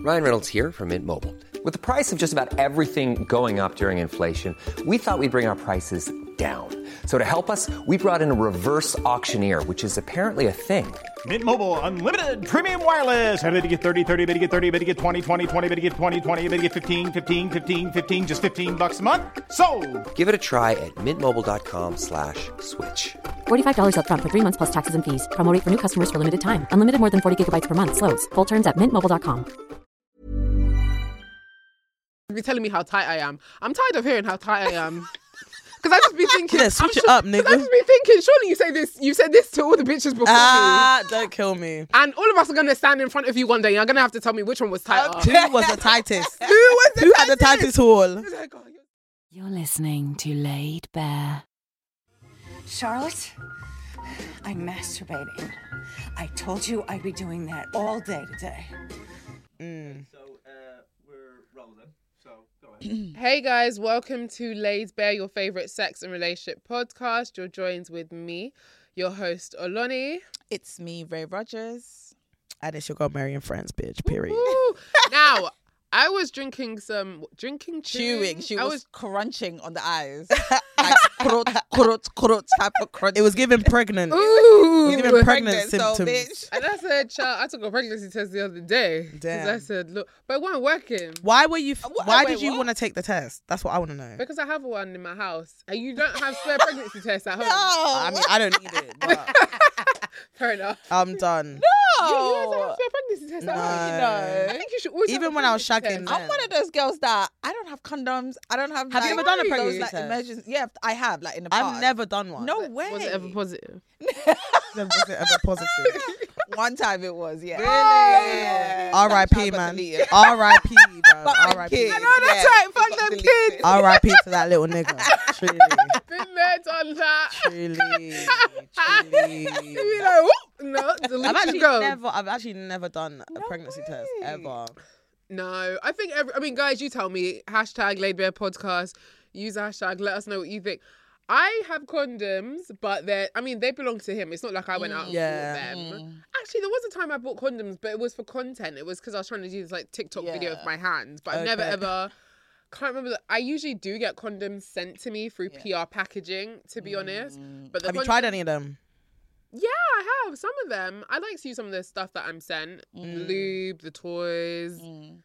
Ryan Reynolds here from Mint Mobile. With the price of just about everything going up during inflation, we thought we'd bring our prices down. So to help us, we brought in a reverse auctioneer, which is apparently a thing. Mint Mobile Unlimited Premium Wireless. How to get 30, 30, bit to get 30, bit to get 20, 20, 20, bit to get 20, 20, bit to get 15, 15, 15, 15, just $15 a month? Sold! Give it a try at mintmobile.com/switch. $45 up front for 3 months plus taxes and fees. Promo rate for new customers for limited time. Unlimited more than 40 gigabytes per month. Slows full terms at mintmobile.com. Be telling me how tight I am. I'm tired of hearing how tight I am. Because I just be thinking, yeah, switch it up, nigga. I just be thinking, surely you said this to all the bitches before me. Don't kill me. And all of us are gonna stand in front of you one day. You're gonna have to tell me which one was tighter. Who was the tightest? Who had the tightest haul? You're listening to Laid Bare. Charlotte, I'm masturbating. I told you I'd be doing that all day today. So we're rolling. So go ahead. Hey guys, welcome to Laid Bare, your favourite sex and relationship podcast. You're joined with me, your host Oloni. It's me, Ray Rogers. And it's your girl, Mary and Friends, bitch, period. Woo! Now, I was chewing. She was crunching on the eyes. Like krut type of crunch. It was giving pregnant. Ooh, it was giving pregnant symptoms. So, bitch. And I said, child, I took a pregnancy test the other day. Damn. I said, look, but it wasn't working. Why were you? Why wait, did you what? want to take the test? That's what I want to know. Because I have one in my house. And you don't have spare pregnancy tests at home. I mean, I don't need it. But Fair enough. I'm done. You guys don't have spare pregnancy tests at home. No. I think you should always have Even a when I was pregnancy shagging test. I'm one of those girls that I don't have condoms. I don't have. Have you ever done a pregnancy those, test? Emergency? Yeah, I have. Like in the past. I've never done one. No way. Was it ever positive? Was it ever positive? One time it was. Yeah. Really? Yeah. R.I.P. That man. child got deleted. R.I.P. bro. Fuck them R.I.P. kids. I know that's right. Fuck them Deleted. kids. R.I.P. to that little nigga. Truly. Been there, done that. Truly. You be like, whoop. No, delete I've go. actually never done a pregnancy test ever. No, I think guys, you tell me. Hashtag Laid Bare Podcast. Use the hashtag. Let us know what you think. I have condoms, but they belong to him. It's not like I went out and bought them. Actually, there was a time I bought condoms, but it was for content. It was because I was trying to do this like TikTok video of my hands, but I've never ever. Can't remember. I usually do get condoms sent to me through PR packaging, to be honest. But Have you tried any of them? Yeah, I have some of them. I like to use some of the stuff that I'm sent. Lube, the toys.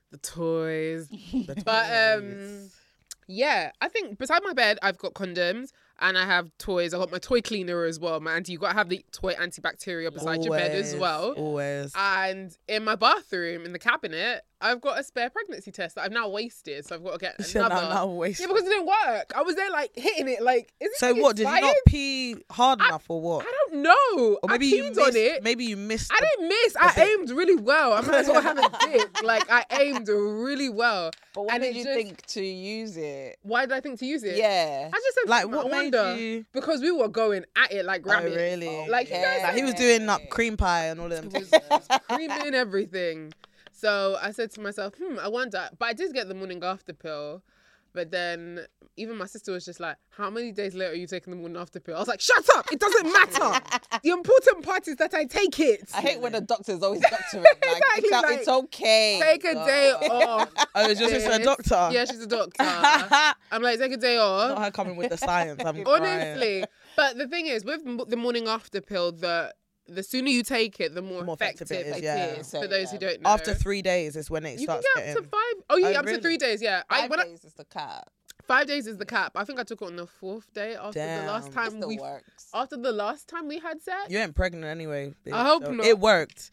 But yeah, I think beside my bed, I've got condoms and I have toys. I got my toy cleaner as well. You got to have the toy antibacterial beside your bed as well. Always. And in my bathroom, in the cabinet, I've got a spare pregnancy test that I've now wasted. So I've got to get another. Now wasted. Yeah, because it didn't work. I was there like hitting it like, is this So what, did you not pee hard enough or what? I don't know. Or maybe I you peed missed, on it. Maybe you missed. I didn't miss. I aimed really well. I might as well have a dick. Like, I aimed really well. But why And did it you just- think to use it? Why did I think to use it? Yeah. I just said, Like, I what made wonder. you- Because we were going at it like rabbits. Really? Like, you guys Like he was doing up cream pie and all them. creaming everything. So I said to myself, I wonder. But I did get the morning after pill. But then even my sister was just like, how many days later are you taking the morning after pill? I was like, shut up. It doesn't matter. The important part is that I take it. I hate when the doctor's always doctoring. Like, Exactly, like, it's okay. Take a day off. Oh, is your sister a Sis. doctor? Yeah, she's a doctor. I'm like, take a day off. Not her coming with the science. I'm Honestly. But the thing is, with the morning after pill, the sooner you take it, the more effective it is. yeah. For those who don't know. After 3 days is when it you can starts get up getting. to 5. Oh, yeah, Oh, up to really? 3 days, yeah. 5 days is the cap. 5 days is the cap. I think I took it on the 4th day after Damn. the last time Still works. after the last time we had sex. You ain't pregnant anyway. Bitch, I hope so not. It worked.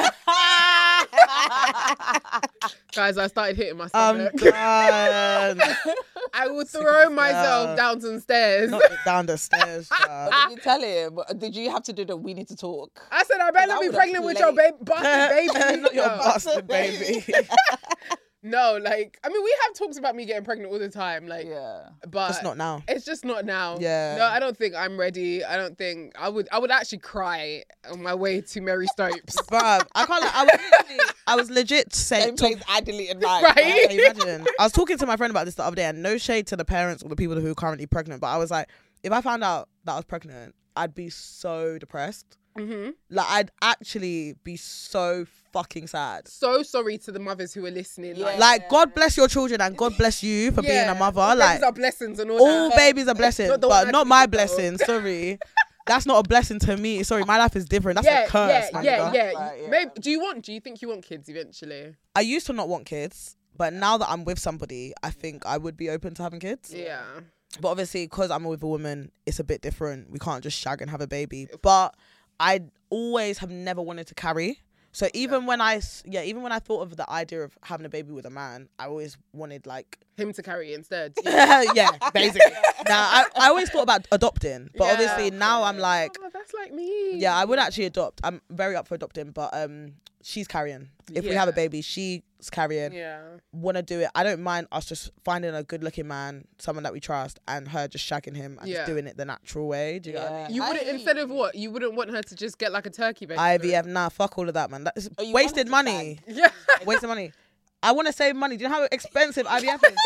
Guys, I started hitting my I'm stomach. done. I will throw as myself hell. down some stairs. Not down the stairs. child. What did you tell him? Did you have to do the we need to talk? I said, I better That not be would've pregnant with your played. bastard baby. Not your No. bastard baby. No, like, I mean, we have talks about me getting pregnant all the time, like, Yeah. but Just not now. It's just not now. Yeah. No, I don't think I'm ready. I don't think I would actually cry on my way to Mary Stopes. Bruv, I can't. I was legit saying. Same place I deleted mine. Right? Can you imagine? I was talking to my friend about this the other day, and no shade to the parents or the people who are currently pregnant, but I was like, if I found out that I was pregnant, I'd be so depressed. Like, I'd actually be so fucking sad. So sorry to the mothers who are listening. Like, God bless your children and God bless you for being a mother. All like, babies are blessings and all that. babies are blessings, Not the but one not I my think about. blessing. Sorry. That's not a blessing to me. Sorry, my life is different. That's a curse. my nigga. Right, Maybe, do you think you want kids eventually? I used to not want kids, but now that I'm with somebody, I think I would be open to having kids. Yeah. But obviously, because I'm with a woman, it's a bit different. We can't just shag and have a baby. But I always have never wanted to carry. So even when I thought of the idea of having a baby with a man, I always wanted like him to carry instead. Yeah, basically. Now I always thought about adopting, but obviously now I'm like, that's like me. Yeah, I would actually adopt. I'm very up for adopting, but she's carrying. If we have a baby, she's carrying. Yeah. Want to do it. I don't mind us just finding a good looking man, someone that we trust, and her just shagging him and just doing it the natural way. Do you know what I mean? You wouldn't, instead of what? You wouldn't want her to just get like a turkey baby? IVF, nah, fuck all of that, man. That's wasted money. Yeah. Wasted money. I want to save money. Do you know how expensive IVF is?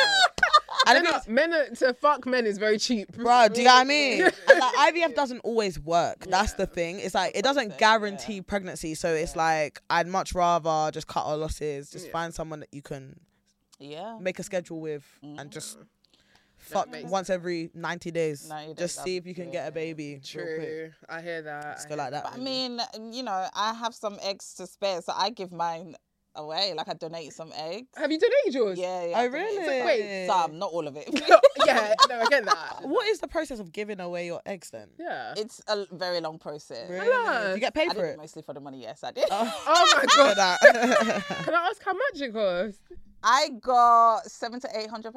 To fuck men is very cheap. Bro, do you know what I mean? And like, IVF doesn't always work. That's the thing. It's like, it doesn't guarantee pregnancy. So it's like, I'd much rather just cut our losses, just find someone that you can make a schedule with and just fuck once every 90 days. Just see if you can get a baby. True. I hear that. Just go like that. I mean, you know, I have some eggs to spare, so I give mine away. Like, I donate some eggs. Have you donated yours? Yeah. Oh, really? Wait. Some, not all of it. Yeah, no, I get that. What is the process of giving away your eggs then? Yeah. It's a very long process. Really? Do you get paid for it? Mostly for the money, yes, I did. Oh my God. Can I ask how much it cost? I got £700 to £800.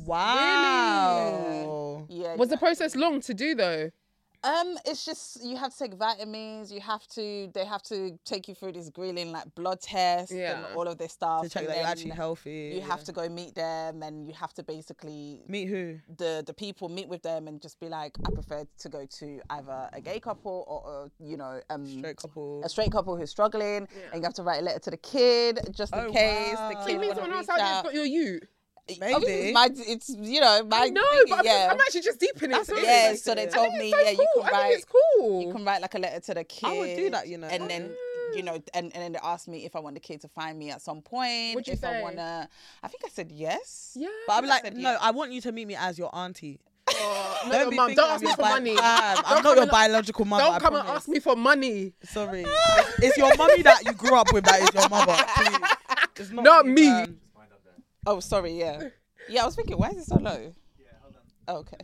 Wow. Really? Yeah. Was the process long to do though? It's just, you have to take vitamins, they have to take you through this grilling, like blood test and all of this stuff. To check that you're actually healthy. You have to go meet them, and you have to basically meet who? The people, meet with them and just be like, I prefer to go to either a gay couple or you know, a straight couple who's struggling, and you have to write a letter to the kid just in case the kid means someone else out there's got your ute. Maybe it's you know my no, but I'm actually just deep in it. Yeah, so they told me you can write. It's cool. You can write like a letter to the kid. I would do that, you know. And then you know, and then they asked me if I want the kid to find me at some point. What'd you say? I think I said yes. Yeah, but I'm like, no, I want you to meet me as your auntie. No, mum, don't ask me for money. I'm not your biological mother. Don't come and ask me for money. Sorry, it's your mummy that you grew up with that is your mother. Please. It's not me. Oh, sorry. Yeah. Yeah, I was thinking, why is it so low? Yeah, hold on. Oh, okay.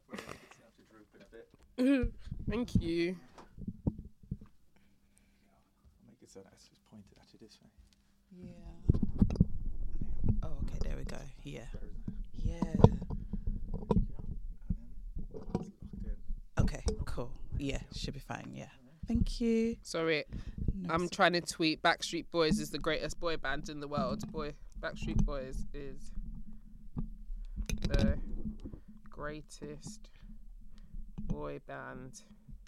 Thank you. Make it so that's just pointed at you this way. Yeah. Oh, okay. There we go. Yeah. Yeah. Okay. Cool. Yeah, should be fine. Yeah. Thank you. Sorry, I'm trying to tweet. Backstreet Boys is the greatest boy band in the world. Backstreet Boys is the greatest boy band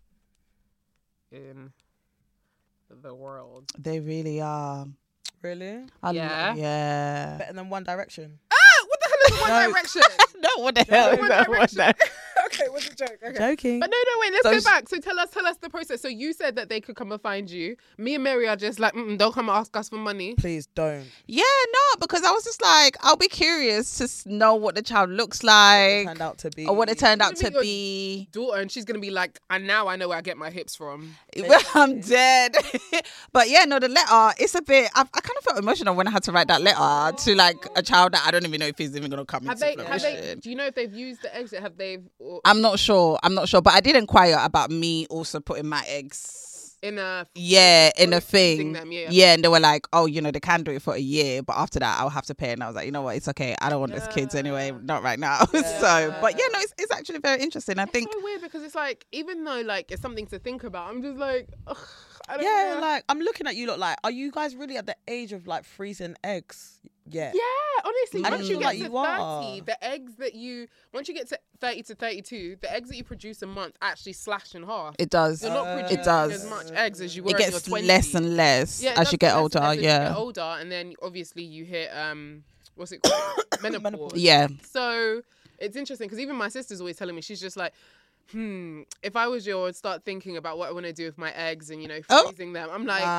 in the world. They really are. Really? Yeah. Yeah. Better than One Direction. What the hell is One Direction? No, what the hell is that? One Direction? Okay, what's the joke? Okay. Joking. But no, wait, let's go back. So tell us the process. So you said that they could come and find you. Me and Mary are just like, don't come and ask us for money. Please don't. Yeah, no, because I was just like, I'll be curious to know what the child looks like. What it turned out to be. Or what it turned out to be. Daughter, and she's going to be like, and now I know where I get my hips from. I'm dead. But yeah, no, the letter, it's a bit, I kind of felt emotional when I had to write that letter to like a child that I don't even know if he's even going to come into fruition. Do you know if they've used the exit? I'm not sure, but I did inquire about me also putting my eggs in a thing. Yeah, and they were like, oh, you know, they can do it for a year, but after that I'll have to pay. And I was like, you know what, it's okay, I don't want those kids anyway, not right now. So but yeah, no, it's actually very interesting. I think it's so weird because it's like, even though like it's something to think about, I'm just like, ugh, I don't know. Like I'm looking at you lot like, are you guys really at the age of like freezing eggs? Yeah, honestly, once you get to 30, are. the eggs that once you get to 30 to 32, the eggs that you produce a month actually slash in half. It does. You're not producing as much eggs as you were. It gets in your 20s. less and less as you get older. As you get older, and then obviously you hit what's it called? Menopause. Yeah. So it's interesting because even my sister's always telling me, she's just like, if I was you, I would start thinking about what I want to do with my eggs and, freezing them. I'm like,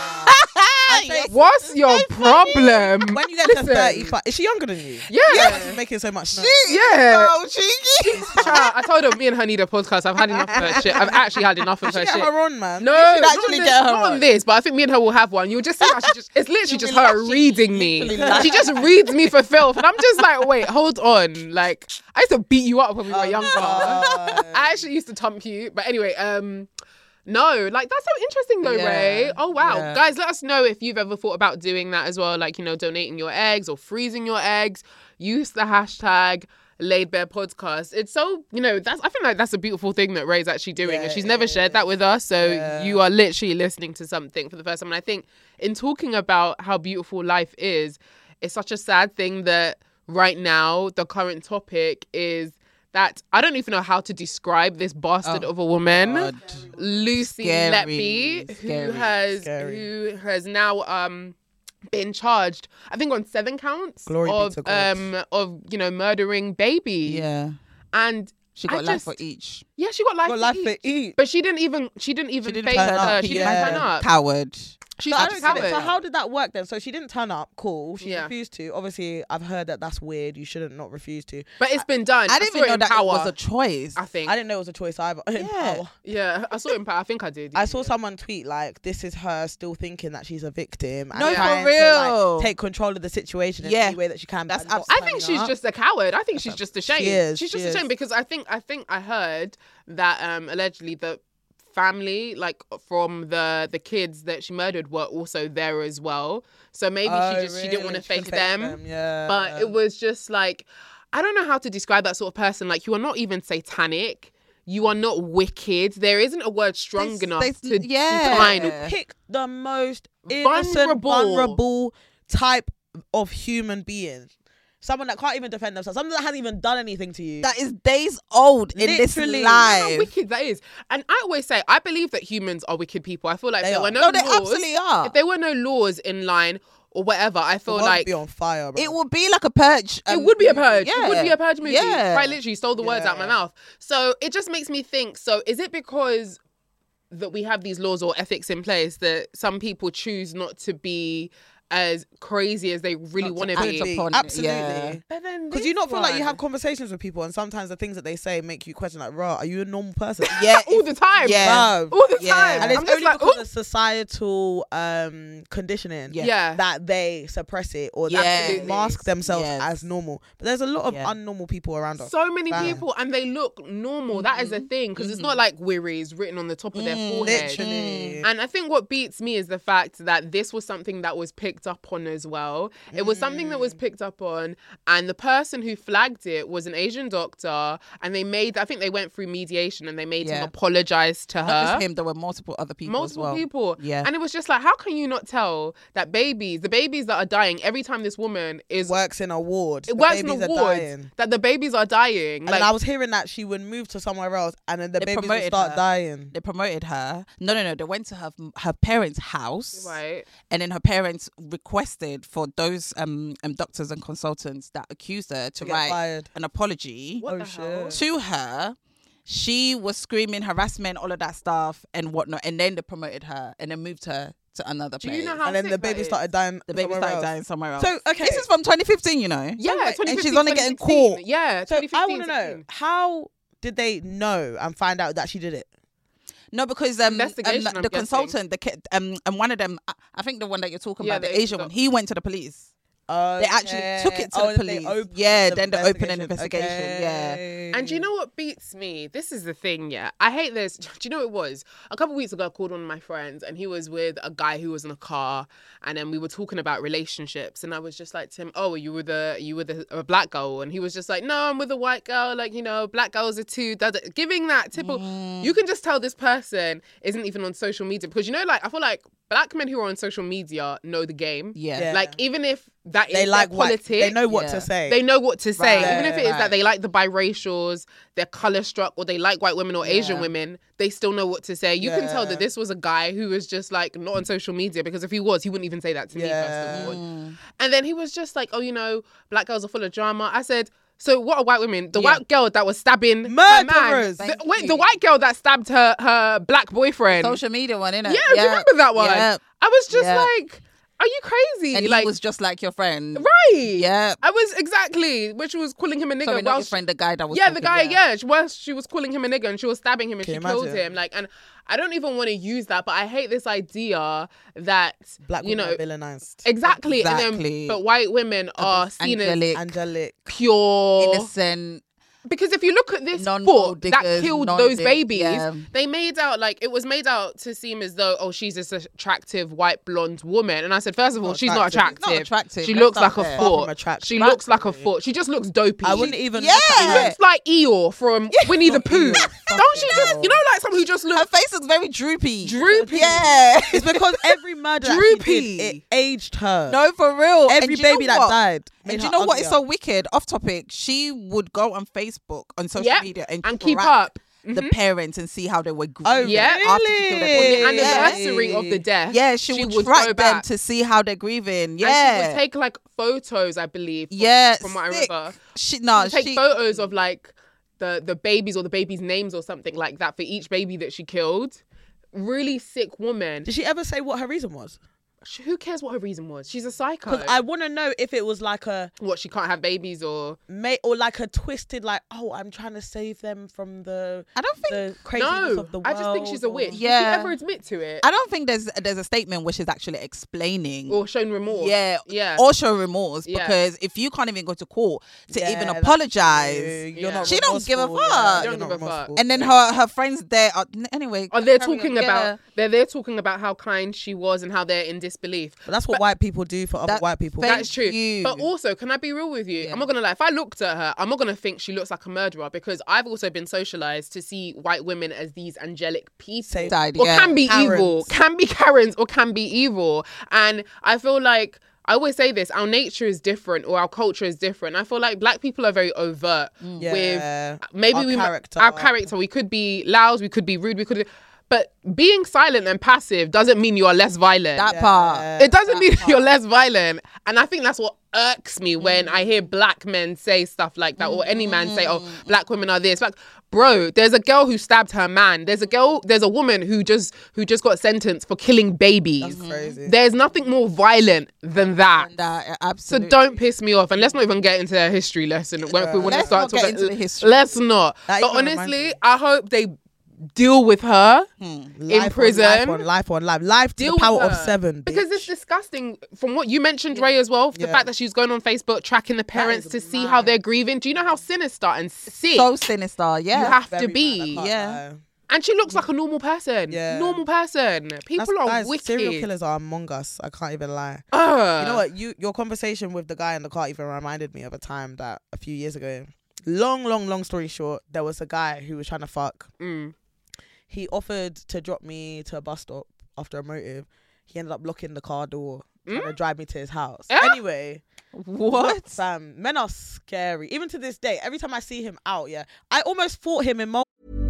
what's your problem? When you get to 35, is she younger than you? Yeah. She's making so much noise. Yeah. Oh, cheeky. I told her, me and her need a podcast. I've had enough of her shit. I've actually had enough of her Get shit. her on, man. No, not on this, but I think me and her will have one. You'll just see how it's literally just her reading me. She just reads me for filth. And I'm just like, wait, hold on. Like, I used to beat you up when we were younger. I actually used to thump you. But anyway, no, like that's so interesting though, Ray. Oh wow. Guys, let us know if you've ever thought about doing that as well, like, donating your eggs or freezing your eggs. Use the hashtag Laid Bare Podcast. It's so, I think like that's a beautiful thing that Ray's actually doing, and she's never shared that with us. So you are literally listening to something for the first time. And I think in talking about how beautiful life is, it's such a sad thing that right now the current topic is that I don't even know how to describe this bastard of a woman, God. Lucy Letby, who has now been charged, I think, on 7 counts of murdering baby. Yeah, and she got life for each. Yeah, she got life for each. But she didn't even face her. She didn't turn up. Coward. So how did that work then? So she didn't turn up. Cool. She refused to. Obviously, I've heard that that's weird. You shouldn't not refuse to. But it's been done. I didn't even know that it was a choice. I think I didn't know it was a choice either. Yeah, I saw it in Power. I think I did. I saw someone tweet like, "This is her still thinking that she's a victim." And no, trying for real. To, take control of the situation in any way that she can. That's I think she's just a coward. I think she's just ashamed. She's just ashamed because I think I heard that allegedly the family, like from the kids that she murdered, were also there as well. So maybe she didn't want to face them. But it was just like, I don't know how to describe that sort of person. Like, you are not even satanic. You are not wicked. There isn't a word strong enough to define. You pick the most innocent, vulnerable type of human being. Someone that can't even defend themselves. Someone that hasn't even done anything to you. That is days old in this life. How wicked that is. And I always say, I believe that humans are wicked people. I feel like if there were no laws, they absolutely are. If there were no laws in line or whatever, I feel like be on fire, bro. It would be like a purge. It would be a purge. Yeah. It would be a purge movie. Yeah. Quite literally stole the words out of my mouth. So it just makes me think, so is it because that we have these laws or ethics in place that some people choose not to be as crazy as they really want to be? Absolutely. Because you not feel like you have conversations with people and sometimes the things that they say make you question like, are you a normal person? All the time. Yeah. All the time. And it's only because of societal conditioning that they suppress it or that they mask themselves as normal. But there's a lot of unnormal people around us. So many people, and they look normal. That is a thing, because it's not like Wirries written on the top of their forehead. Literally. And I think what beats me is the fact that this was something that was picked up on as well. It was something that was picked up on, and the person who flagged it was an Asian doctor, and I think they went through mediation and they made him apologize to her. Not just him, there were multiple other people as well. And it was just like, how can you not tell that the babies that are dying every time this woman works in a ward, that the babies are dying. And then I was hearing that she would move to somewhere else and then the babies would start dying. They promoted her. No, they went to her parents' house, right? And then her parents requested for those doctors and consultants that accused her to write an apology to her. She was screaming harassment, all of that stuff and whatnot, and then they promoted her and then moved her to another place. Do you know how and then the baby started dying. The baby started dying somewhere else. So okay, this is from 2015, you know. Yeah, 2015, and she's only getting caught. Yeah, so I want to know, how did they know and find out that she did it? No, because the consultant, and one of them, I think the one that you're talking about, the Asian one, he went to the police. They actually took it to the police. Then they opened an investigation. Yeah. And do you know what beats me? This is the thing, I hate this. Do you know what it was? A couple of weeks ago, I called one of my friends and he was with a guy who was in a car, and then we were talking about relationships, and I was just like to him, "Oh, are you with a black girl?" And he was just like, "No, I'm with a white girl. Like, black girls are too." Giving that typical. You can just tell this person isn't even on social media, because I feel like black men who are on social media know the game. Yeah. Like, even if that is like politics, they know what to say. They know what to say. Even if it is that they like the biracials, they're color struck, or they like white women or Asian women, they still know what to say. You can tell that this was a guy who was just like not on social media, because if he was, he wouldn't even say that to me first of all. And then he was just like, "Oh, black girls are full of drama." I said, So what are white women? The white girl that was stabbing her murderers. man. The white girl that stabbed her black boyfriend. Social media one, innit? Yeah, do you remember that one? Yeah. I was just like, are you crazy? And like, he was just like your friend. Right. Yeah. I was exactly, when she was calling him a nigger. Sorry, not your friend, the guy that was the guy, she was calling him a nigger and she was stabbing him and she killed him. Like, and I don't even want to use that, but I hate this idea that, black women are villainized. Exactly. And then, but white women are seen as angelic, pure, innocent. Because if you look at this book that killed those babies, they made out like it was made out to seem as though, she's this attractive white blonde woman. And I said, first of all, she's not attractive. She looks like a foot. She looks like a foot. She just looks dopey. I wouldn't even. She looks like Eeyore from Winnie the Pooh. Don't she just? You know, like someone who just looks. Her face looks very droopy. Yeah, it's because every murder droopy. It aged her. No, for real. Every baby that died. And do you know what is so wicked? Off topic, she would go on Facebook, on social media, and keep up the parents and see how they were grieving. Oh, yeah, really? On the anniversary of the death. Yeah, she would track them to see how they're grieving. Yeah, and she would take like photos, I believe. From what I remember, she take photos of like the babies or the babies' names or something like that for each baby that she killed. Really sick woman. Did she ever say what her reason was? Who cares what her reason was? She's a psycho. Because I want to know if it was like what, she can't have babies or like a twisted like, I'm trying to save them from the craziness of the world. I just think she's a witch. Yeah. Did she ever admit to it? I don't think there's a statement where she's actually explaining or showing remorse. Yeah. Or show remorse because if you can't even go to court to even apologize, she don't give a fuck. Don't give a fuck. And then her friends there are they're talking about how kind she was and how they're in disbelief. But that's what white people do for other white people. That's true. But also, can I be real with you? I'm not gonna lie. If I looked at her, I'm not gonna think she looks like a murderer, because I've also been socialized to see white women as these angelic people, or can be evil, can be Karens, or can be evil. And I feel like, I always say this, our nature is different, or our culture is different. I feel like black people are very overt with maybe our character. We could be loud, we could be rude, but being silent and passive doesn't mean you are less violent. That part. It doesn't mean you're less violent. And I think that's what irks me when I hear black men say stuff like that, or any man say, black women are this. Like, bro, there's a girl who stabbed her man. There's a woman who just got sentenced for killing babies. That's crazy. There's nothing more violent than that. Absolutely. So don't piss me off. And let's not even get into a history lesson. If we want to start talking into the history. Let's not. But honestly, I hope they deal with her in prison. Life to the power of 7. Bitch. Because it's disgusting. From what you mentioned, Ray, as well, the fact that she's going on Facebook tracking the parents to see how they're grieving. Do you know how sinister and sick? So sinister, you have to be. And she looks like a normal person. Normal person. People are wicked. Serial killers are among us. I can't even lie. You know what? Your conversation with the guy in the car even reminded me of a time that a few years ago. Long story short, there was a guy who was trying to fuck. He offered to drop me to a bus stop after a motive. He ended up locking the car door, trying to drive me to his house. Anyway. What? Fam, men are scary. Even to this day, every time I see him out, I almost fought him in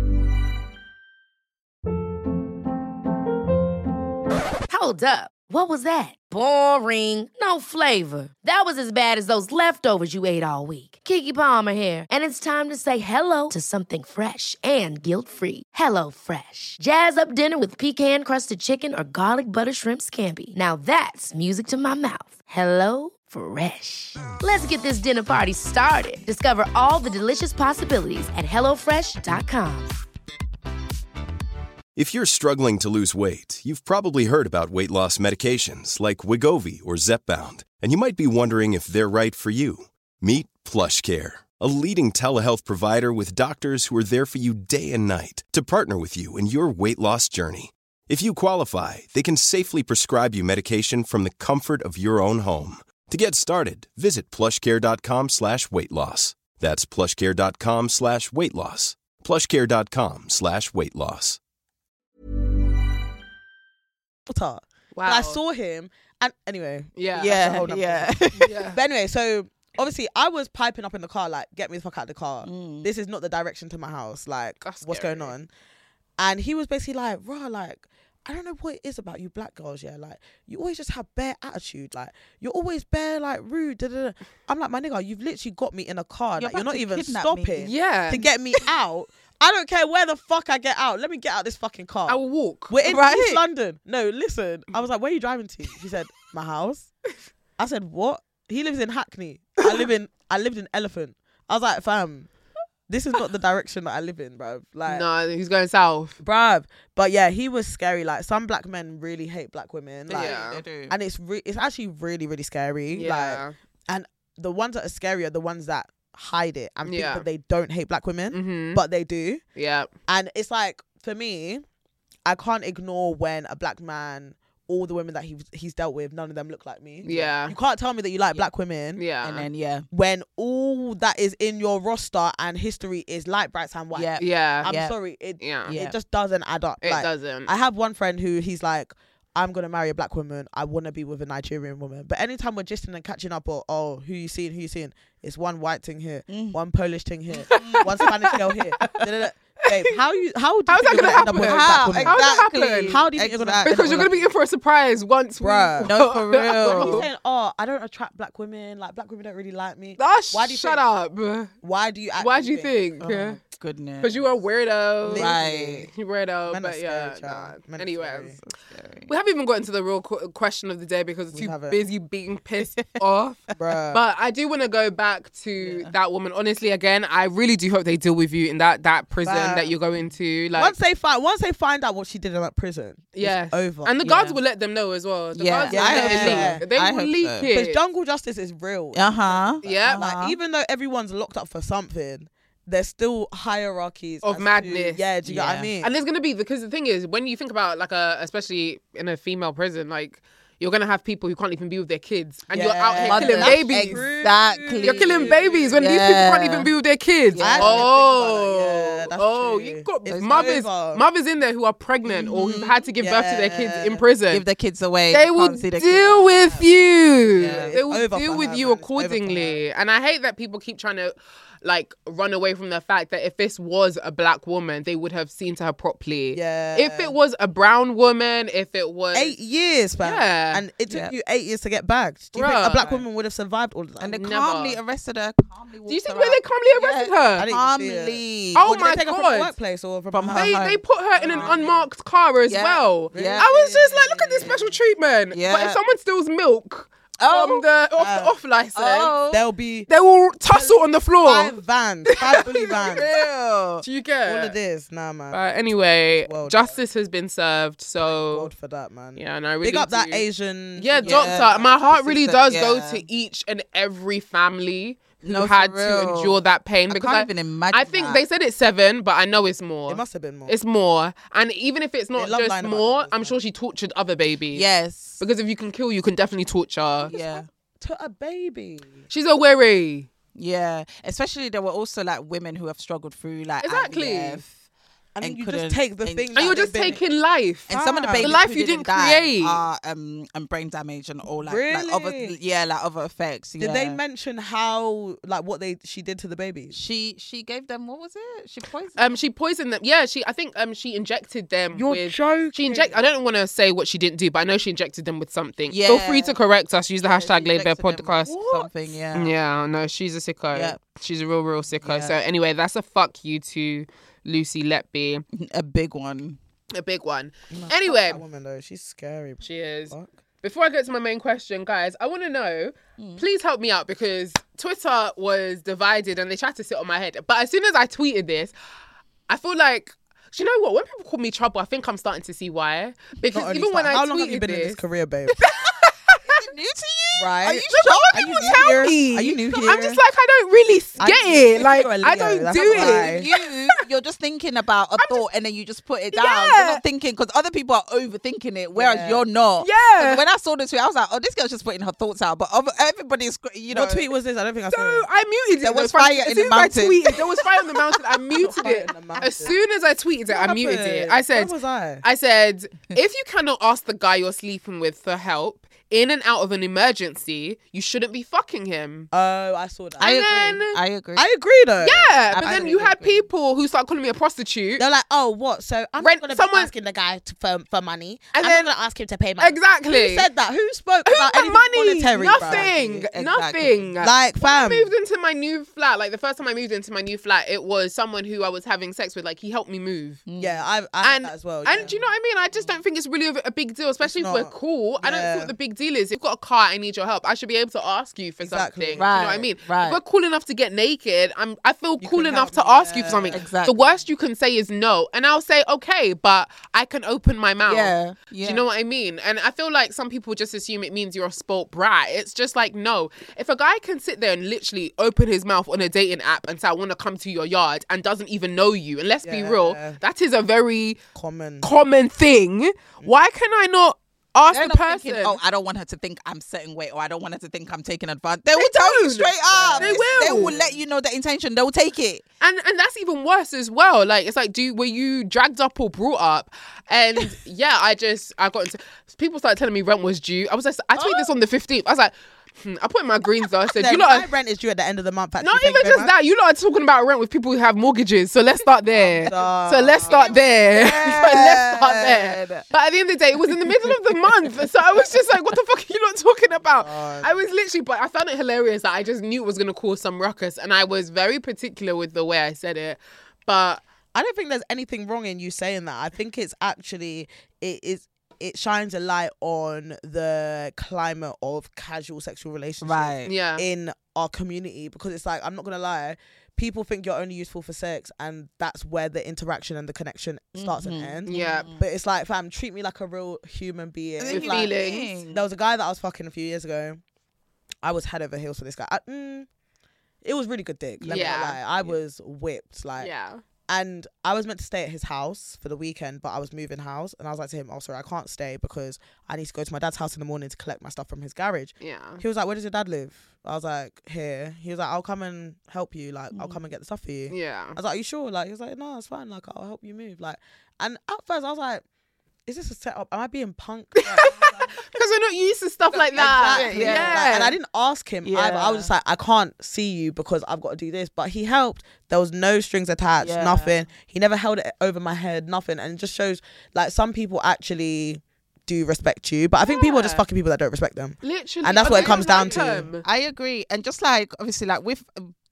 Hold up. What was that? Boring. No flavor. That was as bad as those leftovers you ate all week. Keke Palmer here, and it's time to say hello to something fresh and guilt-free. Hello Fresh. Jazz up dinner with pecan-crusted chicken or garlic butter shrimp scampi. Now that's music to my mouth. Hello Fresh. Let's get this dinner party started. Discover all the delicious possibilities at hellofresh.com. If you're struggling to lose weight, you've probably heard about weight loss medications like Wegovy or Zepbound, and you might be wondering if they're right for you. Meet PlushCare, a leading telehealth provider with doctors who are there for you day and night to partner with you in your weight loss journey. If you qualify, they can safely prescribe you medication from the comfort of your own home. To get started, visit plushcare.com/weightloss. That's plushcare.com/weightloss. plushcare.com/weightloss. Wow. But I saw him, and anyway, yeah. But anyway, so obviously I was piping up in the car, like, get me the fuck out of the car. This is not the direction to my house. Like, what's going on? And he was basically like, "Rah, like, I don't know what it is about you black girls, yeah. Like, you always just have bare attitude. Like, you're always bare, like, rude. I'm like, my nigga, you've literally got me in a car. You're not even stopping to get me out. I don't care where the fuck I get out. Let me get out this fucking car. I will walk. We're in East London. No, listen. I was like, where are you driving to? He said, my house. I said, what? He lives in Hackney. I lived in Elephant. I was like, fam, this is not the direction that I live in, bruv. Like, no, he's going south, bruv. But yeah, he was scary. Like, some black men really hate black women. Like, they do. And it's actually really, really scary. Yeah. Like, and the ones that are scary are the ones that hide it and think that they don't hate black women, but they do. Yeah. And it's like, for me, I can't ignore when a black man, all the women that he's dealt with, none of them look like me. Yeah. You can't tell me that you like black women. Yeah. And then, when all that is in your roster and history is light, bright, and white. Yeah. Yeah. I'm sorry. It just doesn't add up. It doesn't. I have one friend who he's like, I'm going to marry a black woman. I want to be with a Nigerian woman. But anytime we're gisting and catching up, or who you seeing, it's one white thing here, one Polish thing here, one Spanish girl here. Babe, how do you how's that think gonna you're end up happen? with a black woman? How's that happen? How do you think you're gonna? Because you're gonna be in for a surprise once, bruh. No, for real. He's saying, "Oh, I don't attract black women. Like, black women don't really like me." Why do you shut up? Why do you? Why do you think? Oh, goodness. Because you are a weirdo, right? You weirdo, Men but scary, Anyways, we haven't even gotten to the real question of the day because we're too busy being pissed off. Bruh. But I do want to go back to that woman. Honestly, again, I really do hope they deal with you in that prison that you're going to. Like, once they find out what she did in that prison, it's over. And the guards will let them know as well. The guards will let it leak. They will leak it. Because jungle justice is real. Yeah. Like, even though everyone's locked up for something, there's still hierarchies of madness. Do you get what I mean? And there's gonna be, because the thing is, when you think about like especially in a female prison, like, you're going to have people who can't even be with their kids. And you're out here killing babies. Exactly. You're killing babies when these people can't even be with their kids. That's true. You've got mothers in there who are pregnant or who've had to give birth to their kids in prison. Give their kids away. They will deal with you. They will deal with you man. accordingly. And I hate that people keep trying to like run away from the fact that if this was a black woman, they would have seen to her properly. Yeah. If it was a brown woman, if it was 8 years, fam. Yeah. And it took you 8 years to get bagged. Do you think a black woman would have survived all of that? And they calmly arrested her. Do you see where they calmly arrested her? I didn't see it. Oh Did my they take her from the workplace or from her home? They put her in an unmarked car as well. Yeah. I was just like, look at this special treatment. Yeah. But if someone steals milk from the off license, they will tussle on the floor. 5 fully vans. Do you get all of this? Nah, man. But anyway, justice has been served. So God for that, man. Yeah, and I really big up that Asian. Yeah, doctor. My heart really does go to each and every family who had to endure that pain, because I can't even imagine. I think they said it's 7, but I know it's more. It must have been more. It's more. And even if it's not just more, I'm sure she tortured other babies. Yes. Because if you can kill, you can definitely torture. Yeah. To a baby. She's a weary. Yeah. Especially there were also like women who have struggled through like exactly. IVF. I mean, you just take the thing, and you're just taking life, and some of the babies the life who you didn't die create are brain damage and all like other other effects. Did they mention how like what she did to the babies? She gave them, what was it? She poisoned them. Yeah, I think she injected them. You're joking. I don't want to say what she didn't do, but I know she injected them with something. Yeah. Feel free to correct us. Use the hashtag Laidbear Podcast. Something. Yeah. Yeah. No, she's a sicko. Yeah. She's a real sicko. Yeah. So anyway, that's a fuck you to Lucy Letby. A big one. Anyway, that woman though, she's scary. She is. Fuck. Before I get to my main question, guys, I want to know, please help me out, because Twitter was divided and they tried to sit on my head. But as soon as I tweeted this, I feel like, do you know what? When people call me trouble, I think I'm starting to see why. Because even when I tweeted how long have you been in this career, babe? New to you? Right. Are you sure? What people tell me. Are you new here? I'm just like, I don't really get it. Like, I don't do it. You're just thinking about a thought and then you just put it down. Yeah. You're not thinking, because other people are overthinking it, whereas you're not. Yeah. When I saw the tweet, I was like, oh, this girl's just putting her thoughts out. But everybody's, What tweet was this? I don't think I saw it. I muted it. There was fire in the mountain. There was fire in the mountain. I muted it. As soon as I tweeted it, I muted it. I said, Where was I? I said, if you cannot ask the guy you're sleeping with for help, in and out of an emergency, you shouldn't be fucking him. Oh, I saw that. I agree. I agree though. Yeah, but then you had people who start calling me a prostitute. They're like, oh, what? So I'm not going to be asking the guy for money. And I'm then not going to ask him to pay money. Exactly. Who said that? Who spoke about anything monetary? Nothing. Bro? Nothing. Like, fam. When I moved into my new flat, like the first time I moved into my new flat, it was someone who I was having sex with. Like, he helped me move. Yeah, I had that as well. And do you know what I mean? I just don't think it's really a big deal, especially if we're cool. I don't see what the big deal is. If you've got a car, I need your help. I should be able to ask you for something. Right. Do you know what I mean? Right. If we're cool enough to get naked, I feel cool enough to ask you for something. Exactly. The worst you can say is no. And I'll say, okay, but I can open my mouth. Yeah. Do you know what I mean? And I feel like some people just assume it means you're a spoilt brat. It's just like, no. If a guy can sit there and literally open his mouth on a dating app and say, I want to come to your yard and doesn't even know you, and let's be real, that is a very common thing. Why can I not ask the person? Thinking, oh, I don't want her to think I'm certain way, or I don't want her to think I'm taking advantage. They will tell you straight up. They will. They will let you know the intention. They'll take it. And that's even worse as well. Like, it's like, were you dragged up or brought up? And yeah, I got into, people started telling me rent was due. I was like, I tweeted this on the 15th. I was like, I put in my greens though. I said, my rent is due at the end of the month. Actually. Not even just that. You lot are talking about rent with people who have mortgages. So let's start there. So let's start there. But at the end of the day, it was in the middle of the month. So I was just like, what the fuck are you lot talking about? I was literally, but I found it hilarious that I just knew it was going to cause some ruckus. And I was very particular with the way I said it. But I don't think there's anything wrong in you saying that. I think it's actually, it shines a light on the climate of casual sexual relationships in our community, because it's like, I'm not gonna lie, people think you're only useful for sex, and that's where the interaction and the connection starts and ends. Yeah. But it's like, fam, treat me like a real human being. With feelings. There was a guy that I was fucking a few years ago. I was head over heels for this guy. It was really good dick. Let me not lie. I was whipped. And I was meant to stay at his house for the weekend, but I was moving house. And I was like to him, oh, sorry, I can't stay because I need to go to my dad's house in the morning to collect my stuff from his garage. Yeah. He was like, where does your dad live? I was like, here. He was like, I'll come and help you. Like, I'll come and get the stuff for you. Yeah. I was like, are you sure? Like, he was like, no, it's fine. Like, I'll help you move. Like, and at first I was like, is this a setup? Am I being punked? Because we're not used to stuff like that. Exactly. Yeah. Like, and I didn't ask him either. I was just like, I can't see you because I've got to do this. But he helped. There was no strings attached, nothing. He never held it over my head, nothing. And it just shows, like, some people actually do respect you, but I think people are just fucking people that don't respect them. Literally. And that's what it comes down to. I agree. And just like, obviously, like with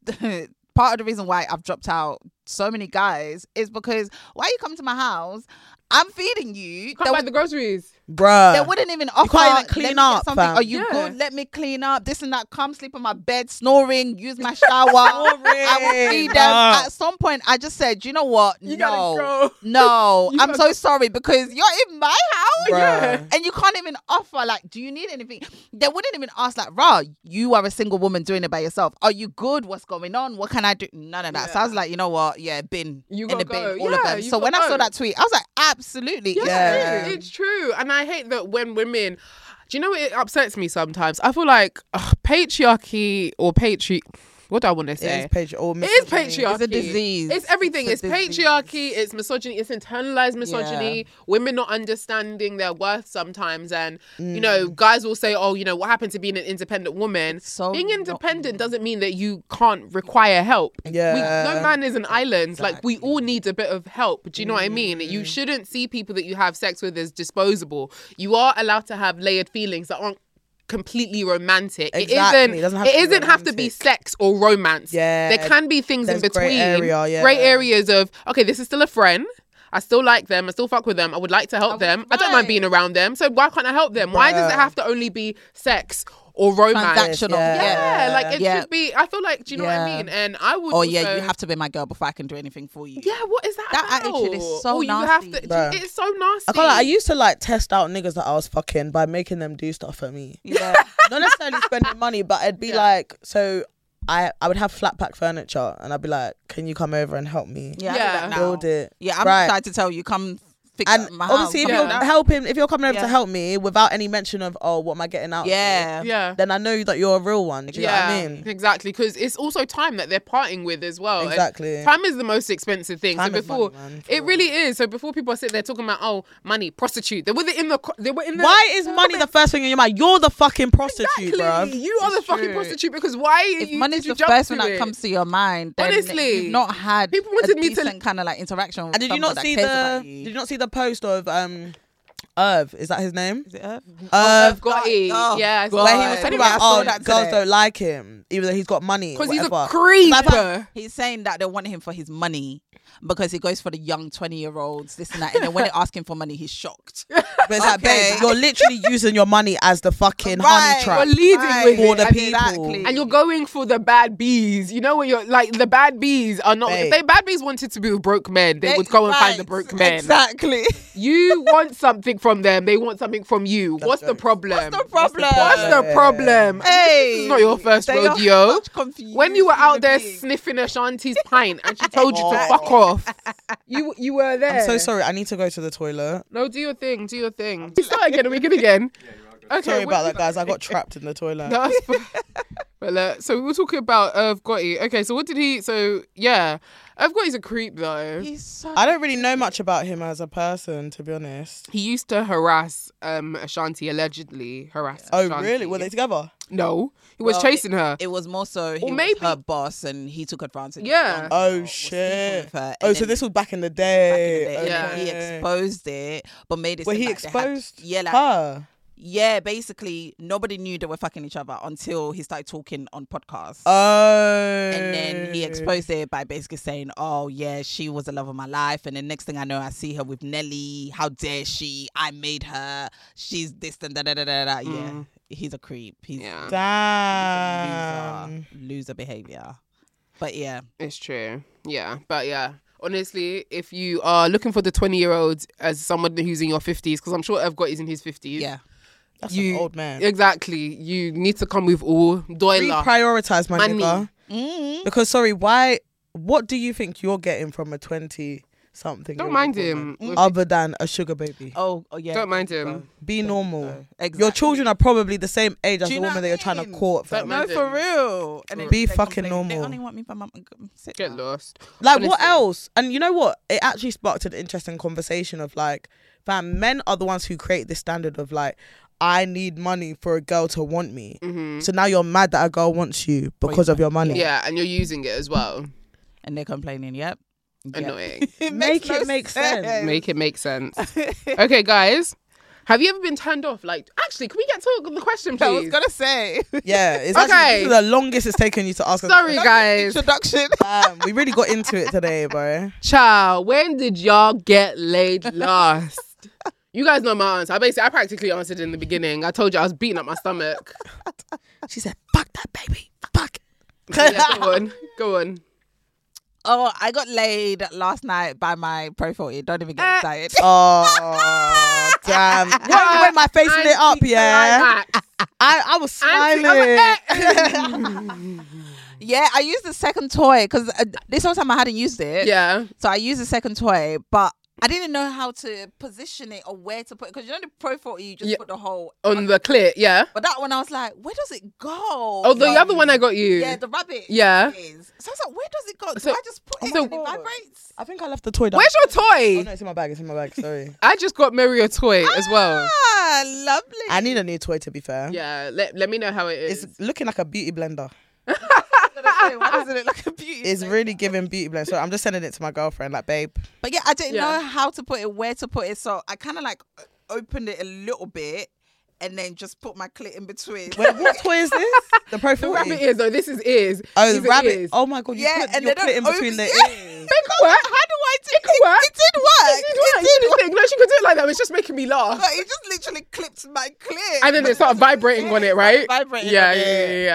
part of the reason why I've dropped out so many guys is because why you come to my house, I'm feeding you. Can't buy the groceries. Bruh. They wouldn't even offer. You can't even clean up, something. fam. Are you good? Let me clean up. This and that. Come sleep on my bed, snoring. Use my shower. I will feed them. At some point, I just said, you know what? No. I'm so sorry because you're in my house and you can't even offer. Like, do you need anything? They wouldn't even ask. Like, rah, you are a single woman doing it by yourself. Are you good? What's going on? What can I do? None of that. So I was like, you know what? Yeah, bin you in the go. bin. All of them. So when I saw that tweet, I was like, absolutely. It's true. And I hate that when women, do you know what it upsets me sometimes? I feel like patriarchy or what do I want to say? It is patriarchy. It's a disease. It's everything. It's patriarchy. It's misogyny. It's internalized misogyny. Women not understanding their worth sometimes. And, you know, guys will say, oh, you know, what happened to being an independent woman? Being independent doesn't mean that you can't require help. Yeah. No man is an island. Exactly. Like, we all need a bit of help. Do you know what I mean? You shouldn't see people that you have sex with as disposable. You are allowed to have layered feelings that aren't completely romantic. Exactly. It isn't have to be sex or romance. Yeah. There can be things in between. Gray areas of, okay, this is still a friend. I still like them. I still fuck with them. I would like to help them. I don't mind being around them. So why can't I help them? Why does it have to only be sex or romance? Transactional. Yeah. Like it should be. I feel like, do you know what I mean? And I would. Oh yeah, you have to be my girl before I can do anything for you. Yeah, what is that? That about? attitude is so nasty. You have to. It's so nasty. I can't lie, I used to like test out niggas that I was fucking by making them do stuff for me. Yeah. Not necessarily spending money, but it'd be like, so I would have flat pack furniture and I'd be like, can you come over and help me build it? Yeah, I'm excited to tell you, come fix And my obviously, house. if you're helping, if you're coming over to help me without any mention of, oh, what am I getting out? Yeah. Then I know that you're a real one. Do you know what I mean? Exactly, because it's also time that they're parting with as well. Exactly. And time is the most expensive thing. Time so is before money, man, it really is. So before people sit there talking about money, prostitute, they were in the. Why is money the first thing in your mind? You're the fucking prostitute, bro. You are the fucking prostitute because why? If money's the first thing that comes to your mind, then honestly, you've not had people wanted me decent kind of like interaction. With And did you not see Did you not see the post of Irv? Is that his name? Is it Irv? Irv Gotti. Yeah, where he was talking about that girls today. don't like him even though he's got money. Because he's a whatever. creep. He's saying that they want him for his money because he goes for the young 20-year-olds, this and that. And then when they ask him for money, he's shocked. But it's like, babe, you're literally using your money as the fucking honey trap. You're leading with for it. the And people. Exactly. And you're going for the bad bees. You know when you're like the bad bees are not. Babe. If they bad bees wanted to be with broke men, they would go and find the broke men. Exactly. You want something from them. They want something from you. What's the problem? What's the problem? What's the problem? Hey, This is not your first they are rodeo. such confused When you were out there human beings. sniffing Ashanti's pint and she told you to fuck off, you were there. I'm so sorry. I need to go to the toilet. No, do your thing. Do your thing. We start again. We begin again. Okay, Sorry about that, guys. I got trapped in the toilet. No, that's fine. Well, so we were talking about Irv Gotti. Okay, so what did he? So yeah, Irv Gotti's a creep though. I don't really know much about him as a person, to be honest. He used to harass Ashanti, allegedly harass. Oh, Ashanti. really? Were they together? No, he was chasing her. It was more so he maybe- was her boss and he took advantage. Yeah. Oh, shit. with her, Oh, and so then this was back in the day. back in the day, Yeah. he exposed it, but made it. Well, seem he like they had- exposed like, her. Yeah, basically, nobody knew they were fucking each other until he started talking on podcasts. Oh. And then he exposed it by basically saying, oh, yeah, she was the love of my life. And then next thing I know, I see her with Nelly. How dare she? I made her. She's this and da-da-da-da-da. Yeah, he's a creep. He's Damn. loser behavior. But yeah. It's true. Yeah, but yeah. Honestly, if you are looking for the 20-year-olds as someone who's in your 50s, because I'm sure Irv Gotti's in his 50s. Yeah. That's an old man. Exactly. You need to come with all doiler. Reprioritize, my Money. nigga. Because, sorry, what do you think you're getting from a 20-something? Don't mind him. Other than a sugar baby. Oh yeah. Don't mind him. Be normal. Exactly. Your children are probably the same age as Do the you know woman what that I you're trying to mean? court. Don't fam. mind No, for real. And then Be they fucking complain, They normal. only want me for my sit Get down. lost. Like, Honestly. what else? And you know what? It actually sparked an interesting conversation of like, fam, men are the ones who create this standard of like, I need money for a girl to want me. So now you're mad that a girl wants you because of your money. Yeah, and you're using it as well. And they're complaining, yep. Annoying. Make it make sense. Make it make sense. Okay, guys. Have you ever been turned off? Like, actually, can we get to the question, please? I was gonna say. Yeah, it's Okay. actually this is the longest it's taken you to ask us. Sorry, guys. Introduction. We really got into it today, bro. Child, when did y'all get laid last? You guys know my answer. I practically answered in the beginning. I told you I was beating up my stomach. She said, fuck that baby. Fuck. Yeah, go on. Go on. Oh, I got laid last night by my Pro 40. Don't even get excited. Oh, damn. What, when my face lit up, yeah? I was smiling. Yeah, I used the second toy because this whole time I hadn't used it. Yeah. So I used the second toy, but I didn't know how to position it or where to put it. Because you know the Pro 40, you just put the whole... On the clit, yeah. But that one, I was like, where does it go? Oh, the other one I got you. Yeah, the rabbit. Yeah. Is. So I was like, where does it go? Do So- I just put it and it vibrates? I think I left the toy down. Where's your toy? Oh, no, it's in my bag. It's in my bag. Sorry. I just got Mary a toy as well. Ah, lovely. I need a new toy, to be fair. Yeah, let me know how it is. It's looking like a beauty blender. Why does it look like a beauty? It's really giving beauty blender. So I'm just sending it to my girlfriend, like, babe. But yeah, I didn't Yeah. know how to put it, where to put it. So I kind of like opened it a little bit and then just put my clit in between. Wait, what toy is this? The Pro 40? The rabbit ears, though. This is ears. Oh, These the are rabbit. ears. Oh my God. You Yeah, put and your they clit in don't between the open- ears. It could work. How do I do It could work. It did work. It did work. No, she could do it like that. It's just making me laugh. But it just literally clipped my clit. And then it started vibrating on it, right? Vibrating Yeah, on it. yeah.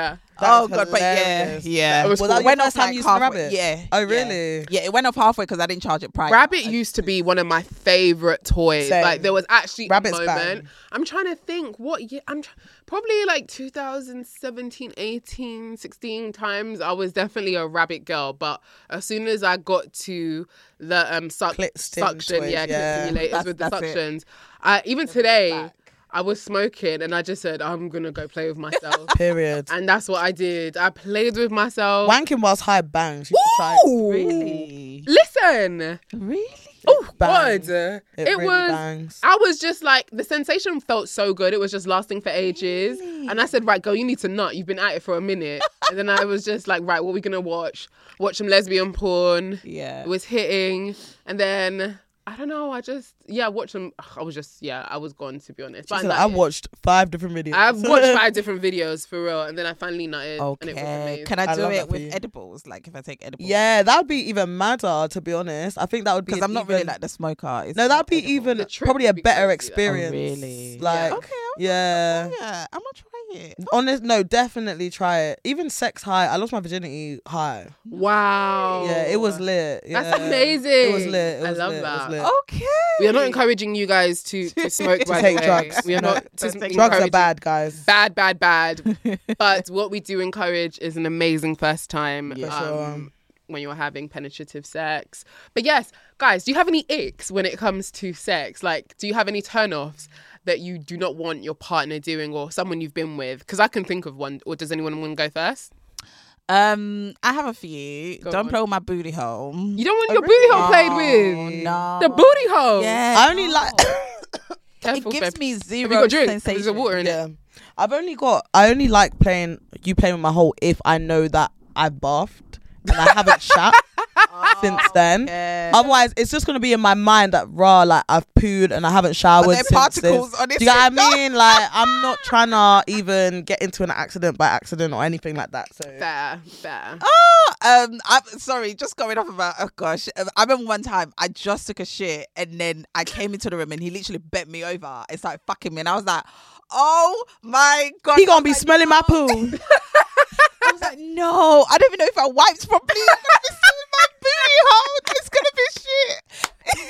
Oh God, but yeah. It was that your went first off time like using a halfway. rabbit? Yeah. Oh really? Yeah, it went off halfway because I didn't charge it prior. Rabbit used to be one of my favorite toys. Same. Like there was actually Rabbit's a moment. bang. I'm trying to think what year. Probably like 2017, 18, 16 times. I was definitely a rabbit girl. But as soon as I got to the suction, toys, clip simulators with the suctions, even today. I was smoking and I just said, I'm going to go play with myself. Period. And that's what I did. I played with myself. Wanking whilst high bangs. Really? Listen. Really? Oh, God. It really was, bangs. I was just like, the sensation felt so good. It was just lasting for ages. Really? And I said, right, girl, you need to nut. You've been at it for a minute. And then I was just like, right, what are we going to watch? Watch some lesbian porn. Yeah. It was hitting. And then... I don't know. I watched them. I was gone, to be honest. But I watched 5 different videos. I've watched 5 different videos for real, and then I finally nutted. Okay. And it was amazing. Can I do it with edibles? Like if I take edibles? Yeah, that would be even madder, to be honest. I think that would be because I'm not really like the smoker. No, that'd be even probably a better experience. Oh, really? Like, okay. Yeah. I'm gonna try it. Honest, no, definitely try it. Even sex high. I lost my virginity high. Wow. Yeah, it was lit. Yeah. That's amazing. It was lit. I love that. Okay. We are not encouraging you guys to smoke. To take drugs. We are not. Drugs are bad, guys. Bad. But what we do encourage is an amazing first time. For sure. When you're having penetrative sex. But yes, guys, do you have any icks when it comes to sex? Like, do you have any turn-offs that you do not want your partner doing or someone you've been with? Because I can think of one. Or does anyone want to go first? I have a few. Don't play with my booty hole. You don't want your booty hole played with? No. The booty hole? Yeah. I only like... It gives me zero Have you got drink? sensation. There's water in it. I only like playing with my hole if I know that I've bathed and I haven't shat since then. Okay. Otherwise, it's just gonna be in my mind that like I've pooed and I haven't showered. But there are particles on it. Do you know what I mean? Like I'm not trying to even get into an accident by accident or anything like that. So Fair. I'm sorry, just going off about, oh gosh. I remember one time I just took a shit and then I came into the room and he literally bent me over and started fucking me and I was like, oh my God. He gonna be smelling my poo. I was like, no, I don't even know if I wiped properly. I'm gonna be seeing my booty hole. It's gonna be shit.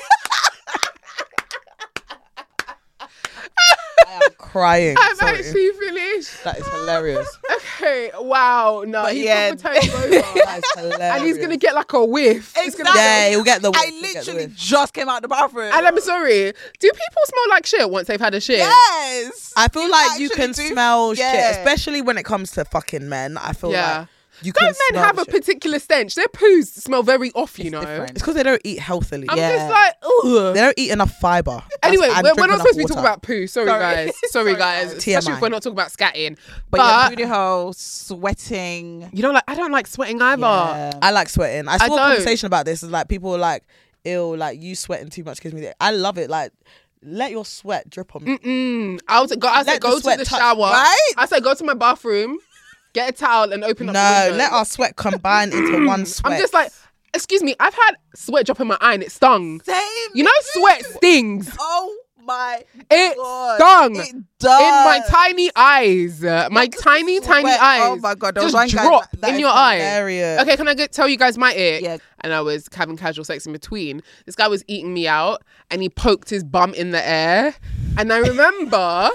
I am crying. I'm Sorry. actually finished. That is hilarious. Okay, wow. No, But he's yeah. gonna turn you over. That is hilarious. And he's gonna get like a whiff. He's gonna Yeah, he'll get the whiff. I He'll get the literally whiff. just came out the bathroom. And I'm sorry. Do people smell like shit once they've had a shit? Yes. I feel like you can actually do- smell yeah. shit, especially when it comes to fucking men. I feel like you can Don't men smell have a shit. particular stench? Their poos smell very off, you know. different. It's because they don't eat healthily. I'm Yeah. just like, ugh. They don't eat enough fiber. Anyway, And we're drink not enough supposed to be water. talking about poo. Sorry, guys. Sorry, guys. Especially TMI. if we're not talking about scatting. But yeah, booty hole, sweating. You don't like. I don't like sweating either. Yeah. I like sweating. I saw a don't. conversation about this. Is like people are like, ew, like you sweating too much gives me. I love it. Like, let your sweat drip on me. I said, go Let to the sweat the touch- shower. Right? I said, go to my bathroom, get a towel, and open up. the No, window. let our sweat combine into one sweat. I'm just like, excuse me. I've had sweat drop in my eye and it stung. Same. You know, sweat stings. Oh my It God. stung. It does. In my tiny eyes, my tiny Sweat. eyes. Oh my God, there was just one guy drop that in is your eye. hilarious. Okay, can I tell you guys my ick? Yeah. And I was having casual sex in between. This guy was eating me out, and he poked his bum in the air, and I remember.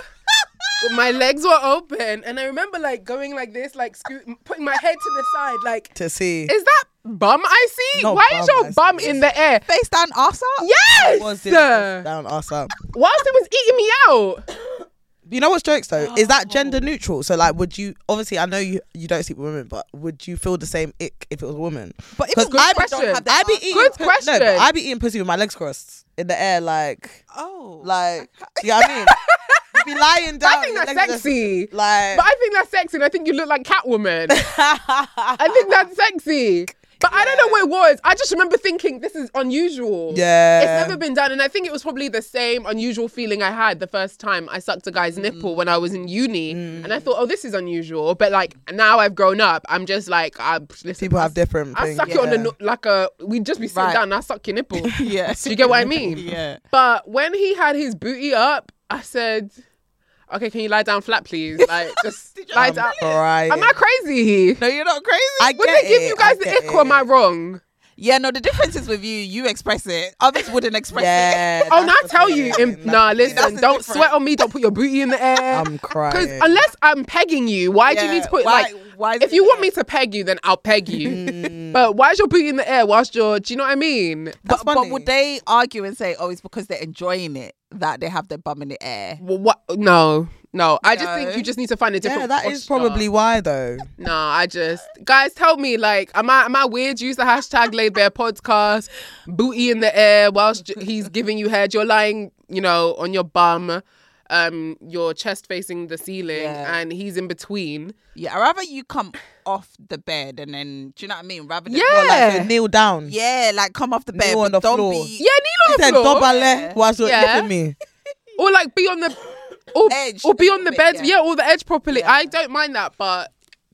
My legs were open, and I remember like going like this, like putting my head to the side, like to see. is that bum I see? Not Why is bum, your I bum see. in the air? Face down, arse up. Yes. Was this down ass up? Whilst it was eating me out. You know what's jokes though? Is that gender neutral? So like, would you? Obviously, I know you don't sleep with women, but would you feel the same ick if it was a woman? But if 'Cause it's good I'd be- question. I'd be eating. Good No, question. but I'd be eating pussy with my legs crossed in the air, like, Oh. like, you know what I mean? You'd be lying down. I think your that's legs are- sexy. Like, But I think that's sexy, and I think you look like Catwoman. I think that's sexy. But I don't know what it was. I just remember thinking, this is unusual. Yeah. It's never been done. And I think it was probably the same unusual feeling I had the first time I sucked a guy's nipple when I was in uni. And I thought, oh, this is unusual. But like, now I've grown up. I'm just like, listen, people have different I things. suck it on the, we'd just be sitting Right. down and I suck your nipple. Yeah. Do you get what I mean? Yeah. But when he had his booty up, I said, okay, can you lie down flat, please? Like, just lie down. Crying. Am I crazy? No, you're not crazy. Would they give you guys the ick, or am I wrong? Yeah, no, the difference is with you express it. Others wouldn't express it. Oh, now I tell you. Listen, don't sweat on me. Don't put your booty in the air. I'm crying. Because unless I'm pegging you, why do you need to put why if you want me to peg you, then I'll peg you. But why is your booty in the air whilst do you know what I mean? But would they argue and say, oh, it's because they're enjoying it that they have their bum in the air? Well, what? No. I just think you just need to find a different. Yeah, that is probably why though. No, guys, tell me, like, am I weird? Use the hashtag Laid Bare Podcast. Booty in the air whilst he's giving you head. You're lying, on your bum, your chest facing the ceiling, and he's in between. Yeah, I'd rather you come off the bed and then, do you know what I mean? Rather than like kneel down. Yeah, like come off the bed, kneel on the floor. Kneel on the floor. Dobale whilst you're eating me. Or like be on the edge, or be on the bed, or the edge properly. I don't mind that, but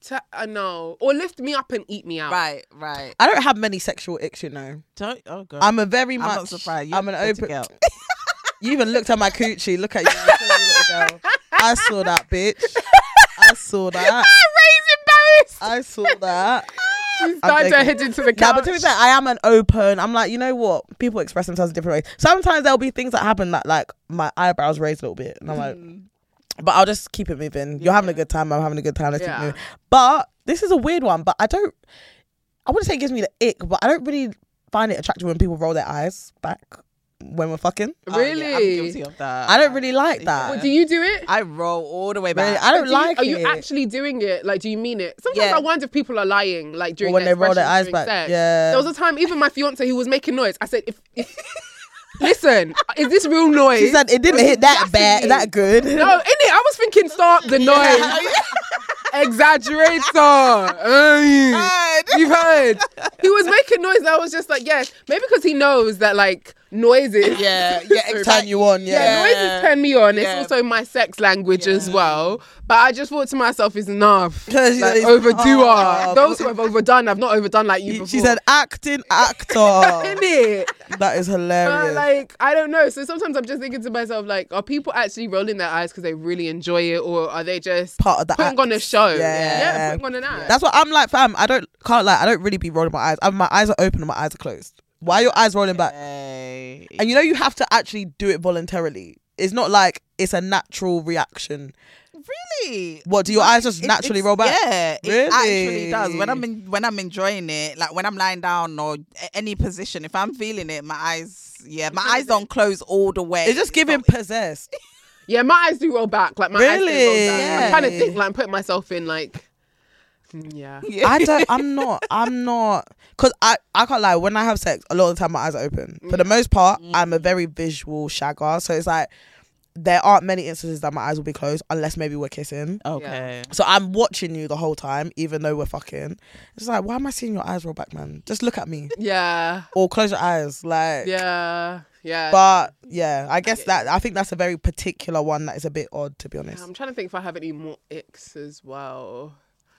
no. Or lift me up and eat me out. Right. I don't have many sexual icks, Don't. Oh god. I'm I'm not surprised. I'm an open girl. You even looked at my coochie. Look at you, little girl. I saw that, bitch. I saw that. Ray's embarrassed. I saw that. She's tied her head into the couch. Nah, but to be fair, I am an open. I'm like, you know what? People express themselves in different ways. Sometimes there'll be things that happen that like my eyebrows raise a little bit, and I'm like, but I'll just keep it moving. You're having a good time. I'm having a good time. Let's keep moving. But this is a weird one. But I wouldn't say it gives me the ick, but I don't really find it attractive when people roll their eyes back when we're fucking. Really? Yeah, I'm guilty of that. I don't really like that. Well, do you do it? I roll all the way back. Really? I don't like it. Are you actually doing it? Like, do you mean it? Sometimes I wonder if people are lying, like during when they roll their eyes back. Sex. Yeah. There was a time, even my fiance who was making noise. I said, if listen, is this real noise? She said it didn't hit that bad, that good. No, innit? I was thinking, stop the noise. Exaggerator. You've heard. He was making noise. I was just like, yes, maybe because he knows that like noises. Turn you on. Noises turn me on. It's also my sex language as well. But I just thought to myself, it's enough. Like, overdo those who have overdone, I've not overdone like you before. She said, acting actor. Innit? That is hilarious. But like, I don't know. So sometimes I'm just thinking to myself, like, are people actually rolling their eyes because they really enjoy it, or are they just part of the putting act on a show? Yeah, putting on an act. That's what I'm like, fam. I don't really be rolling my eyes. My eyes are open and my eyes are closed. Why are your eyes rolling back? And you have to actually do it voluntarily. It's not like it's a natural reaction. Really? What, do your eyes just naturally roll back? Yeah, really? It actually does. When I'm enjoying it, like when I'm lying down or any position, if I'm feeling it, my eyes don't close all the way. It's just giving possessed. Yeah, my eyes do roll back. Like my eyes do roll back. Yeah. I'm trying to think, like I'm putting myself in like. Yeah. I'm not. Because I can't lie, when I have sex, a lot of the time my eyes are open. For the most part, I'm a very visual shagger. So it's like, there aren't many instances that my eyes will be closed unless maybe we're kissing. Okay. So I'm watching you the whole time, even though we're fucking. It's like, why am I seeing your eyes roll back, man? Just look at me. Yeah. Or close your eyes. Like. Yeah. But yeah, I guess I think that's a very particular one that is a bit odd, to be honest. I'm trying to think if I have any more icks as well.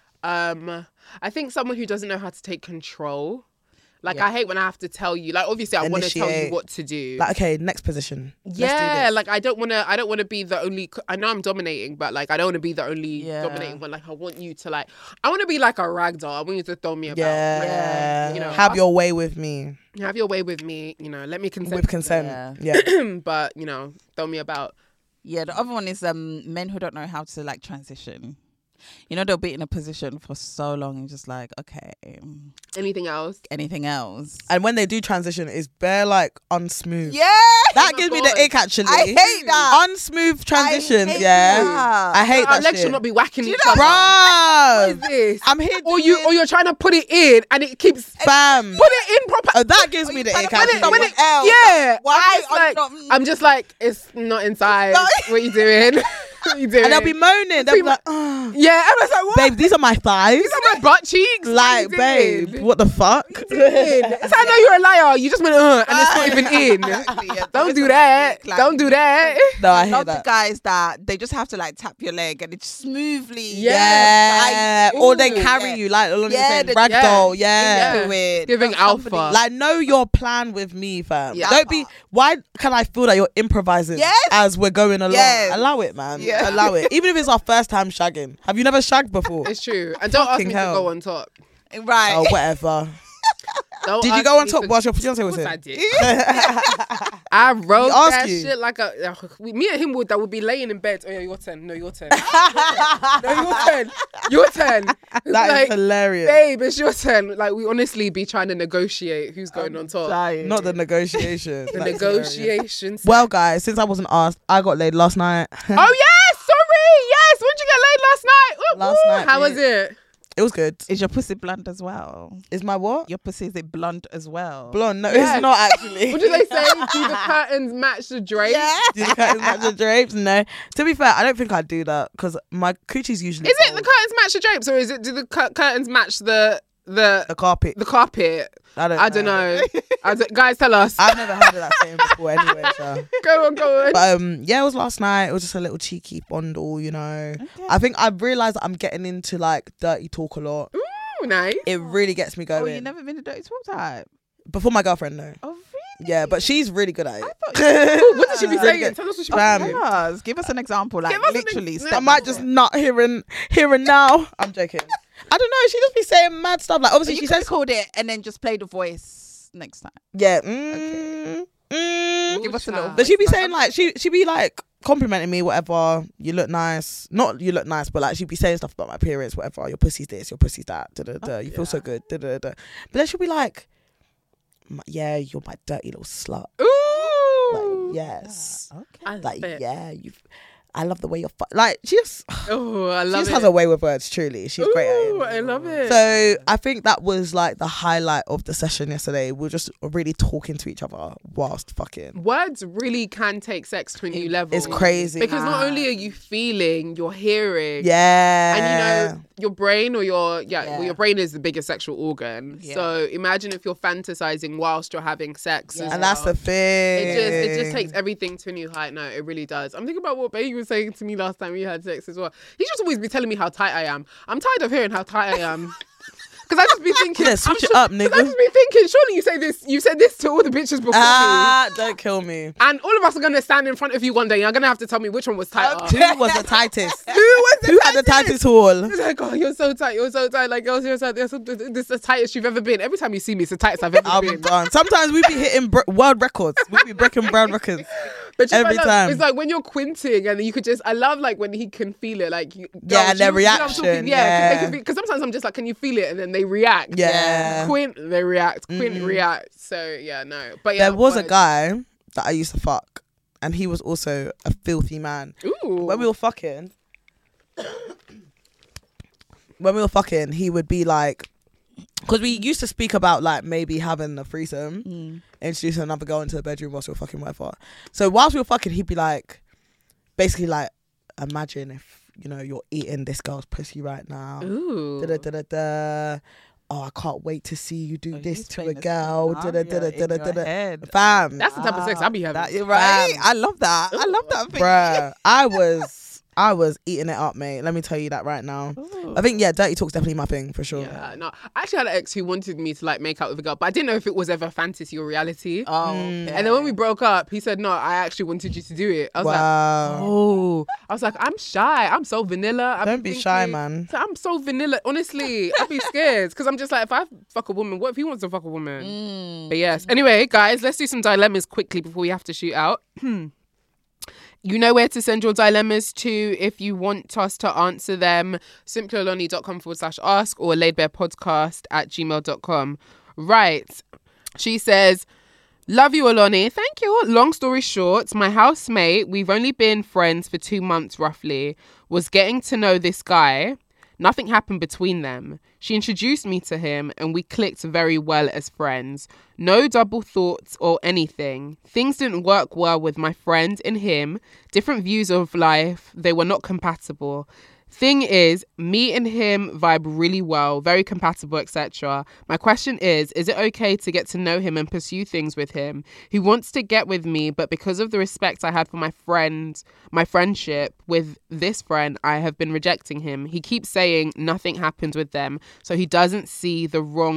I think someone who doesn't know how to take control. Like, I hate when I have to tell you. Like, obviously, I want to tell you what to do. Like, okay, next position. Yeah, like I don't want to be the only. I know I'm dominating, but like I don't want to be the only dominating one. Like, I want you to I want to be like a rag doll. I want you to throw me about. Yeah. Have your way with me. Have your way with me. Let me consent. With consent. Yeah. But throw me about. Yeah. The other one is men who don't know how to like transition. They'll be in a position for so long and just like, okay. Anything else? And when they do transition, it's bare like unsmooth. Yeah. That gives me the ick actually. I hate that. Unsmooth transitions. I hate that our legs shit. should not be whacking each other. Bro. What is this? I'm here. Or you're trying to put it in and it keeps. Bam. Put it in proper. Oh, that gives me the ick actually. Yeah. Why? I'm just like, it's not inside. What are you doing? What are you doing? And they'll be moaning. They'll be like, oh. Yeah, and I was like, what? Babe, these are my thighs. These are my butt cheeks. Like, babe, what the fuck? That's how I know you're a liar. You just went, and it's not even in. Exactly, yeah. Don't do that. Don't do that. No, I hear love that. the guys that they just have to like tap your leg and it's smoothly. Yeah. Or they carry you like along the ragdoll. Yeah. Giving alpha. Like, know your plan with me, fam. Don't be. Why can I feel that you're improvising as we're going along? Allow it, man. Yeah. allow it. Even if it's our first time shagging. Have you never shagged before? It's true. And don't ask me to go on top. Right. Oh, whatever. Did you go on top whilst your fiance was here? I did. I wrote that shit like me and him would be laying in bed. Oh yeah, your turn. No, your turn. No, your turn. Your turn. That is hilarious. Babe, it's your turn. Like, we honestly be trying to negotiate who's going on top. Not the negotiation. The negotiations. Well, guys, since I wasn't asked, I got laid last night. Oh yes, sorry. Yes, when did you get laid last night? Ooh, last night. How was it? It was good. Is your pussy blunt as well? Is my what? Your pussy, is it blunt as well? Blonde? No, it's not actually. What do they say? Do the curtains match the drapes? Yeah. Do the curtains match the drapes? No. To be fair, I don't think I'd do that because my coochie's usually. Is it the curtains match the drapes, or do the curtains match the carpet? The carpet. I don't know. Guys, tell us. I've never heard of that saying before anyway. So. Go on. But yeah, it was last night. It was just a little cheeky bondle, you know. Okay. I think I've realised that I'm getting into like dirty talk a lot. Ooh, nice. It really gets me going. Oh, you've never been a dirty talk type? Before my girlfriend, no. Oh, really? Yeah, but she's really good at it. What did she be saying? Tell us what she was saying. Give us an example, like literally. I might just not here and now. I'm joking. I don't know. She just be saying mad stuff. Like obviously she says called it and then just play the voice next time. Yeah. Give us a little. But she be saying like she be like complimenting me, whatever. You look nice. Not you look nice, but like she'd be saying stuff about my appearance, whatever. Your pussy's this, your pussy's that. You feel so good. But then she'll be like, yeah, you're my dirty little slut. Ooh. Like, yes. Okay. Like yeah, I love the way you're like she just I love she just has a way with words, truly. She's great at it. I love it. So I think that was like the highlight of the session yesterday. We were just really talking to each other whilst fucking. Words really can take sex to a new level. It's crazy. Because not only are you feeling, you're hearing. Yeah. And you know, your brain well, your brain is the biggest sexual organ. Yeah. So imagine if you're fantasizing whilst you're having sex. And that's the thing. It just takes everything to a new height. No, it really does. I'm thinking about what Baby was saying to me last time we had sex as well. He just always be telling me how tight I am. I'm tired of hearing how tight I am. Because I just be thinking, switch it up, nigga. I just be thinking, surely you said this to all the bitches before me. Don't kill me. And all of us are gonna stand in front of you one day. You're gonna have to tell me which one was tighter. Who was the tightest? Who had the tightest haul? It's like, oh, you're so tight. You're so tight. Like, you're so, this is the tightest you've ever been. Every time you see me, it's the tightest I've ever been. Done. Sometimes we be hitting world records. We be breaking world records. But every time. It's like when you're quinting and you could just, I love like when he can feel it. Like, and their reaction. Because sometimes I'm just like, can you feel it? And then they react. Yeah. Quint, they react. Quint react. So yeah, no. But yeah, there was a guy that I used to fuck, and he was also a filthy man. Ooh. When we were fucking, he would be like, because we used to speak about like maybe having a threesome, introducing another girl into the bedroom whilst we were fucking, whatever. So whilst we were fucking, he'd be like, basically like, imagine if, you know, you're eating this girl's pussy right now. Ooh. Oh, I can't wait to see you do this to a girl. Fam. That's the type of sex I be having. Right? I love that. I love that thing. Bruh, I was eating it up, mate. Let me tell you that right now. Ooh. I think, dirty talk's definitely my thing, for sure. Yeah, no. I actually had an ex who wanted me to, like, make out with a girl, but I didn't know if it was ever fantasy or reality. Oh, okay. And then when we broke up, he said, no, I actually wanted you to do it. I was like, oh. I was like, I'm shy. I'm so vanilla. Don't be shy, man. I'm so vanilla. Honestly, I'd be scared. Because I'm just like, if I fuck a woman, what if he wants to fuck a woman? But yes. Anyway, guys, let's do some dilemmas quickly before we have to shoot out. You know where to send your dilemmas to if you want us to answer them. simplyoloni.com/ask or laidbarepodcast@gmail.com. Right. She says, love you, Oloni. Thank you. Long story short, my housemate, we've only been friends for 2 months roughly, was getting to know this guy. Nothing happened between them. She introduced me to him and we clicked very well as friends. No double thoughts or anything. Things didn't work well with my friend and him. Different views of life. They were not compatible. Thing is, me and him vibe really well, very compatible, etc. My question is it okay to get to know him and pursue things with him? He wants to get with me, but because of the respect I had for my friendship with this friend, I have been rejecting him. He keeps saying nothing happens with them, so he doesn't see the wrong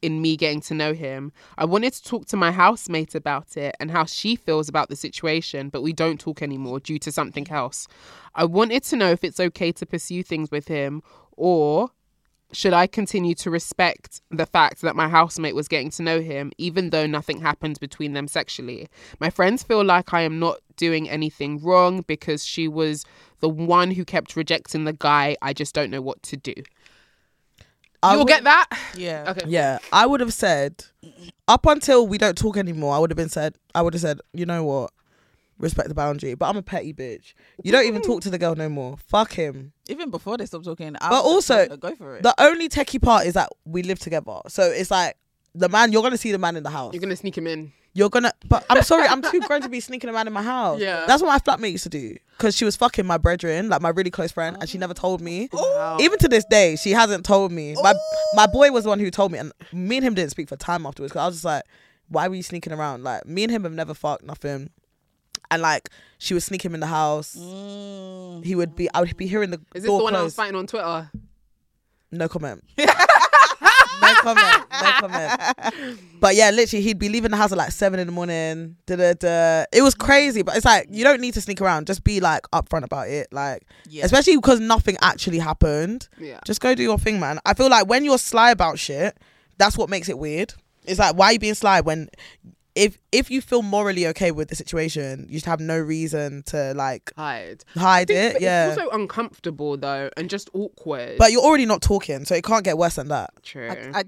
in me getting to know him. I wanted to talk to my housemate about it and how she feels about the situation, but we don't talk anymore due to something else. I wanted to know if it's okay to pursue things with him, or should I continue to respect the fact that my housemate was getting to know him, even though nothing happened between them sexually? My friends feel like I am not doing anything wrong because she was the one who kept rejecting the guy. I just don't know what to do. You'll get that? Yeah. Okay. Yeah. I would have said, up until we don't talk anymore, I would have said, you know what? Respect the boundary. But I'm a petty bitch. You don't even talk to the girl no more. Fuck him. Even before they stop talking. But also, go for it. The only techie part is that we live together. So it's like, the man, you're going to see the man in the house. You're going to sneak him in. But I'm sorry, I'm too grown to be sneaking a man in my house. Yeah. That's what my flatmate used to do. Because she was fucking my brethren, like my really close friend, and she never told me. Wow. Even to this day, she hasn't told me. My boy was the one who told me, and me and him didn't speak for time afterwards, because I was just like, why were you sneaking around? Like, me and him have never fucked, nothing. And like, she would sneak him in the house. I would be hearing the door Is this the one I was close. fighting on Twitter? No comment. No comment. But yeah, literally, he'd be leaving the house at like 7 a.m. It was crazy, but it's like, you don't need to sneak around. Just be like upfront about it. Like, especially because nothing actually happened. Yeah. Just go do your thing, man. I feel like when you're sly about shit, that's what makes it weird. It's like, why are you being sly when... If you feel morally okay with the situation, you should have no reason to like hide it. Yeah, it's also uncomfortable though, and just awkward. But you're already not talking, so it can't get worse than that. True.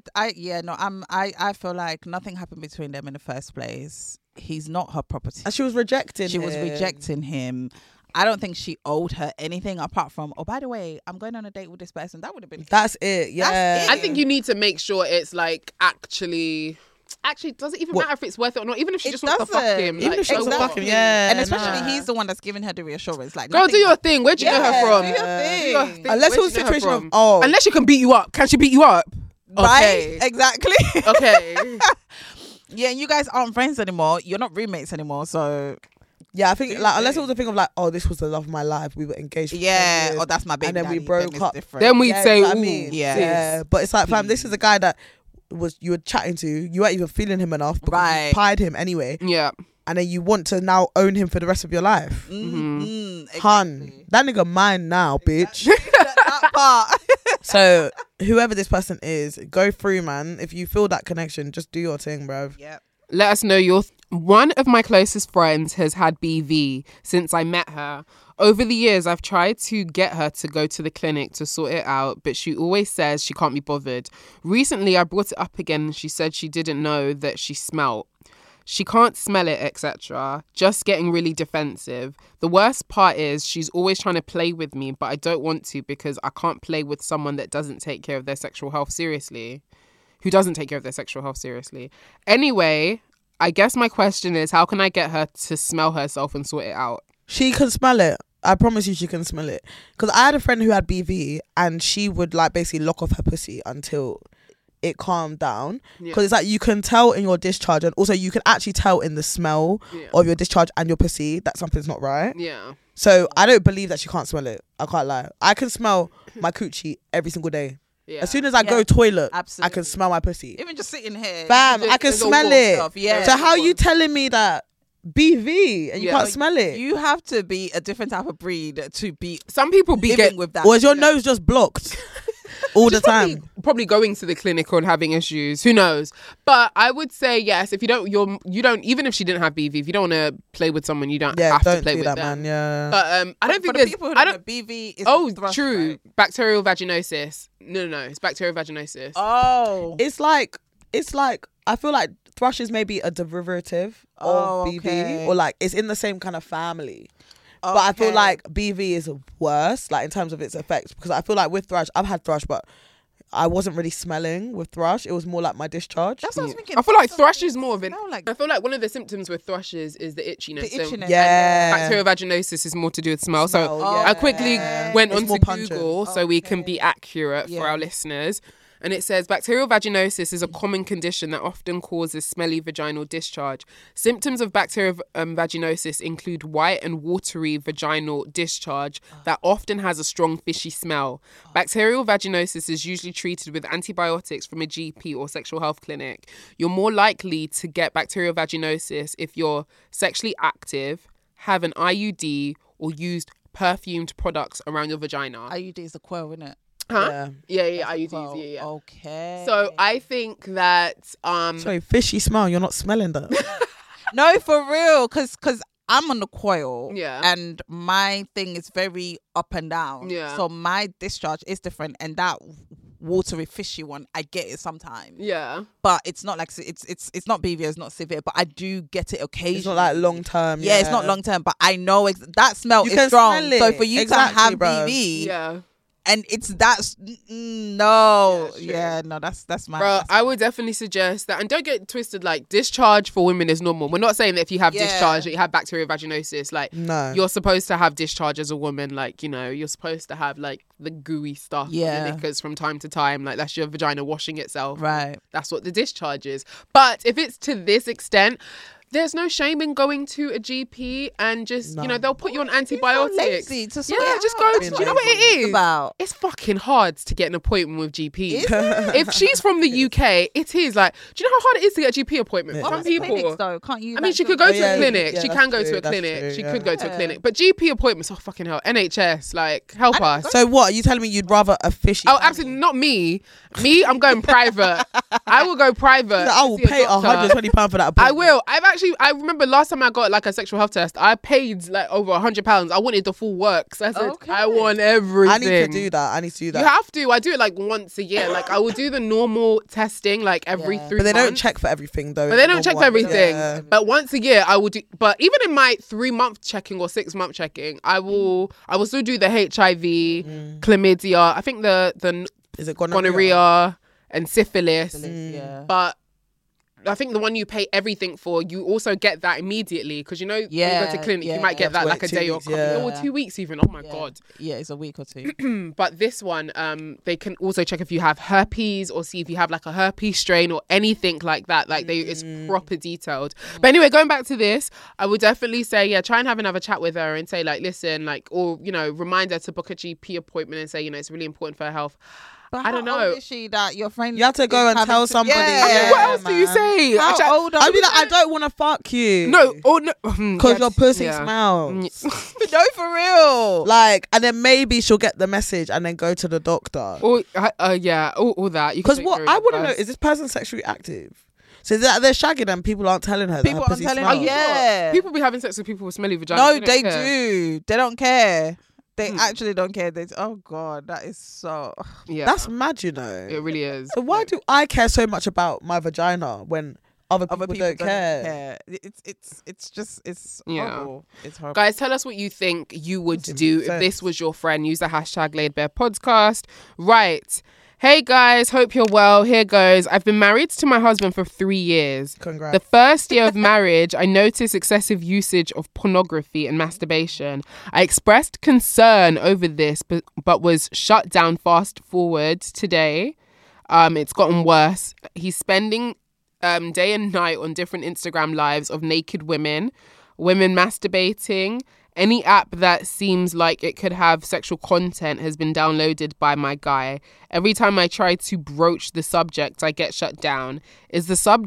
I feel like nothing happened between them in the first place. He's not her property, and she was rejecting him. I don't think she owed her anything apart from, oh, by the way, I'm going on a date with this person. That would have been. That's it. Yeah. That's it. I think you need to make sure it's like actually, does it even matter if it's worth it or not? Even if she just wants to fuck him. Even if she wants to fuck him, yeah. And especially he's the one that's giving her the reassurance. Like, girl, do your thing. Where'd you know her from? Do your thing. Unless it was a situation of, unless she can beat you up. Can she beat you up? Right? Exactly. Okay. Yeah, and you guys aren't friends anymore. You're not roommates anymore, so... Yeah, I think like unless it was a thing of like, oh, this was the love of my life, we were engaged for 10 years, oh, that's my baby, and then daddy, we broke up. Then we'd say, you know what I mean? Yeah. But it's like, fam, this is a guy that you were chatting to, you weren't even feeling him enough because you pied him anyway. Yeah. And then you want to now own him for the rest of your life. Exactly. Hun, that nigga mine now, bitch. That part. So whoever this person is, go through, man. If you feel that connection, just do your thing, bruv. Yep. Let us know your... One of my closest friends has had BV since I met her. Over the years, I've tried to get her to go to the clinic to sort it out, but she always says she can't be bothered. Recently, I brought it up again and she said she didn't know that she smelt. She can't smell it, etc. Just getting really defensive. The worst part is she's always trying to play with me, but I don't want to because I can't play with someone that doesn't take care of their sexual health seriously. Who doesn't take care of their sexual health seriously. Anyway, I guess my question is, how can I get her to smell herself and sort it out? She can smell it. I promise you she can smell it. Because I had a friend who had BV and she would like basically lock off her pussy until it calmed down. Because it's like you can tell in your discharge, and also you can actually tell in the smell of your discharge and your pussy that something's not right. Yeah. So I don't believe that she can't smell it. I can't lie. I can smell my coochie every single day. Yeah. As soon as I go toilet, I can smell my pussy. Even just sitting here. Bam, I can smell it. Stuff. Yeah. So how are you telling me that BV and you can't smell it? You have to be a different type of breed to be... Some people be living with that. Or is your nose just blocked all the time? Probably going to the clinic or having issues. Who knows? But I would say yes. If you don't, even if she didn't have BV, if you don't want to play with someone, you don't have to play with that, them. man. Yeah. But I don't think there's. I don't. BV is true. Right? Bacterial vaginosis. No. It's bacterial vaginosis. Oh. It's like I feel like thrush is maybe a derivative of BV, or like it's in the same kind of family. But I feel like BV is worse, like in terms of its effects, because I feel like with thrush, I've had thrush, but I wasn't really smelling with thrush. It was more like my discharge. That's what I was thinking. I feel like thrush is more of an... I feel like one of the symptoms with thrush is the itchiness. Bacterial vaginosis is more to do with smell. So I quickly went onto Google so we can be accurate for our listeners. And it says bacterial vaginosis is a common condition that often causes smelly vaginal discharge. Symptoms of bacterial vaginosis include white and watery vaginal discharge that often has a strong fishy smell. Bacterial vaginosis is usually treated with antibiotics from a GP or sexual health clinic. You're more likely to get bacterial vaginosis if you're sexually active, have an IUD, or used perfumed products around your vagina. IUD is the coil, isn't it? Huh? Yeah, IUDs, yeah. Okay. So I think that Sorry, fishy smell. You're not smelling that. No, for real, because I'm on the coil. Yeah. And my thing is very up and down. Yeah. So my discharge is different, and that watery fishy one, I get it sometimes. Yeah. But it's not like it's not BV, it's not severe, but I do get it occasionally. It's not like long term. Yeah, it's not long term, but I know that smell You is can strong. smell it. So for you Exactly, to have bro. BV, Yeah. and it's no, Yeah, no, that's my. Bro, that's I would definitely suggest that, and don't get twisted, like discharge for women is normal. We're not saying that if you have discharge that you have bacterial vaginosis, like you're supposed to have discharge as a woman, like, you know, you're supposed to have like the gooey stuff in your knickers from time to time, like that's your vagina washing itself. Right. That's what the discharge is. But if it's to this extent, there's no shame in going to a GP and just, you know, they'll put you on antibiotics. lazy to sort it just out. go. Do you know what it is? About. It's fucking hard to get an appointment with GP. If she's from the UK, it is like, do you know how hard it is to get a GP appointment? Well, Some clinics, people, though, can't you? I mean, like, she could go to a yeah, clinic. yeah, She that's can go true, to a that's clinic. true, She yeah. could go to a clinic. But GP appointments, oh fucking hell. NHS, like, help us. So what? Are you telling me you'd rather a fishy? Oh, absolutely not me. Me, I'm going private. I will go private. I will to see a pay doctor. £120 for that appointment. I will. I remember last time I got like a sexual health test, I paid like over £100. I wanted the full works. I said, I want everything. I need to do that. You have to. I do it like once a year. Like I will do the normal testing like every 3 months. But they don't check for everything though. But they don't check for everything. Yeah. But once a year I will do. But even in my 3-month checking or 6-month checking, I will still do the HIV, chlamydia. I think the is it gonorrhea and syphilis. Yeah. But I think the one you pay everything for, you also get that immediately because you know when you go to clinic, you might get that like a day or 2 weeks even. Oh my god. Yeah, it's a week or two. But this one, they can also check if you have herpes or see if you have like a herpes strain or anything like that. Like it's proper detailed. But anyway, going back to this, I would definitely say, try and have another chat with her and say like, listen, like, or, you know, remind her to book a GP appointment and say, you know, it's really important for her health. But I don't know. How old is she that your friend? You have to go and tell somebody. I mean, what else do you say? How old are I'd be like, I don't want to fuck you. No, or no, because your pussy smells. No, for real. Like, and then maybe she'll get the message and then go to the doctor. Or all that. Because what I want to know is this person sexually active? So that they're shagging and people aren't telling her. People that her aren't pussy telling smells. her. Yeah. People be having sex with people with smelly vaginas. No, they they do. They don't care. They actually don't care. Oh God, that is so. Yeah, that's mad. You know, it really is. So why do I care so much about my vagina when other people don't care? It's just yeah. horrible. It's horrible. Guys, tell us what you think you would do if this was your friend. Use the hashtag LaidBarePodcast. Right. Hey guys, hope you're well. Here goes. I've been married to my husband for 3 years. Congrats. The first year of marriage, I noticed excessive usage of pornography and masturbation. I expressed concern over this, but was shut down. Fast forward today. It's gotten worse. He's spending day and night on different Instagram lives of naked women masturbating. Any app that seems like it could have sexual content has been downloaded by my guy. Every time I try to broach the subject, I get shut down. She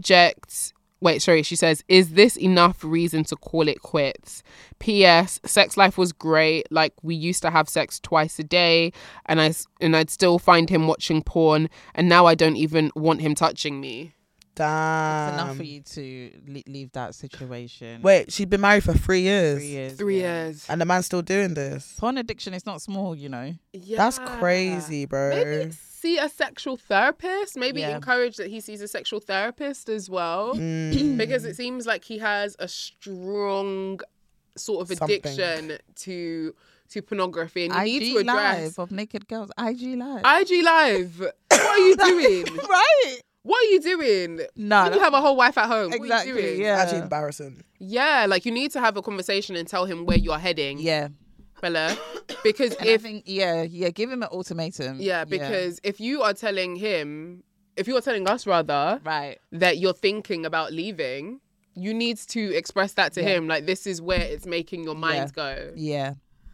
says, is this enough reason to call it quits? P.S. Sex life was great. Like, we used to have sex twice a day, and I'd still find him watching porn, and now I don't even want him touching me. Damn. It's enough for you to leave that situation. Wait, she's been married for 3 years. 3 years. And the man's still doing this. Porn addiction is not small, you know. Yeah. That's crazy, bro. Maybe see a sexual therapist. Maybe encourage that he sees a sexual therapist as well. Because it seems like he has a strong sort of addiction to pornography. And you need to address... Live of naked girls. IG Live. IG Live. What are you doing? Right. What are you doing? No, you have a whole wife at home. Exactly. What are you doing? Yeah. Actually embarrassing. Yeah, like you need to have a conversation and tell him where you're heading. Yeah. Bella. Because and I think, give him an ultimatum. Yeah, because if you are telling us rather, right, that you're thinking about leaving, you need to express that to him. Like, this is where it's making your mind go. Yeah.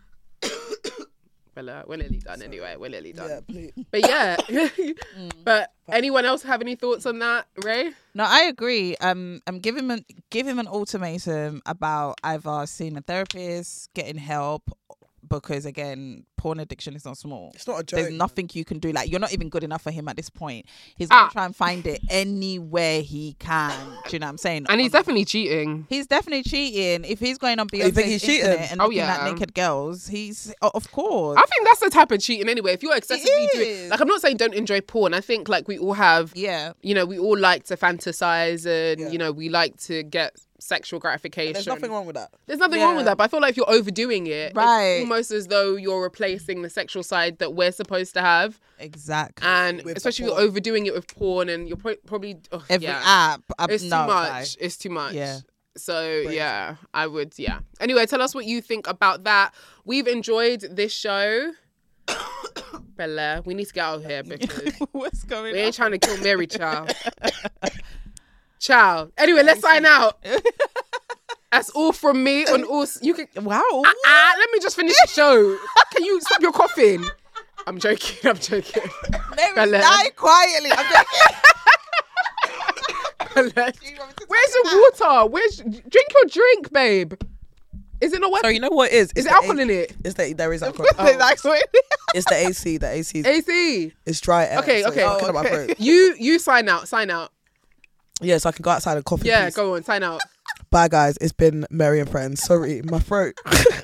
Well, we're nearly done anyway. We're nearly done. Yeah, please. But yeah. But anyone else have any thoughts on that, Ray? No, I agree. Give him an ultimatum about either seeing a therapist, getting help, because again, porn addiction is not small. It's not a joke. There's nothing you can do. Like, you're not even good enough for him at this point. He's gonna try and find it anywhere he can. Do you know what I'm saying? And he's definitely cheating. He's definitely cheating. If he's going on Beyonce's internet and looking at naked girls, he's of course. I think that's the type of cheating anyway. If you're excessively doing, like, I'm not saying don't enjoy porn. I think like we all have, you know, we all like to fantasize and you know, we like to get sexual gratification. There's nothing wrong with that. There's nothing wrong with that, but I feel like if you're overdoing it, right, it's almost as though you're replacing the sexual side that we're supposed to have. Exactly. And especially if you're overdoing it with porn, and you're probably every app. It's too much. It's too much. Yeah. So I would. Yeah. Anyway, tell us what you think about that. We've enjoyed this show. Bella, we need to get out of here because what's going on? We ain't trying to kill Mary, child. Ciao. Anyway, let's sign out. That's all from me on all. You can. Wow. Let me just finish the show. Can you stop your coughing? I'm joking. Mary, die quietly. I'm joking. Where's the water? Drink your drink, babe. Is it not working? Sorry, you know what it is? Is there alcohol in it? There is alcohol. It's the AC. The AC. AC. It's dry air. Okay. So it's my throat. You sign out. Sign out. Yeah, so I can go outside and cough. Yeah, go on. Sign out. Bye, guys. It's been Mary and Friends. Sorry, my throat.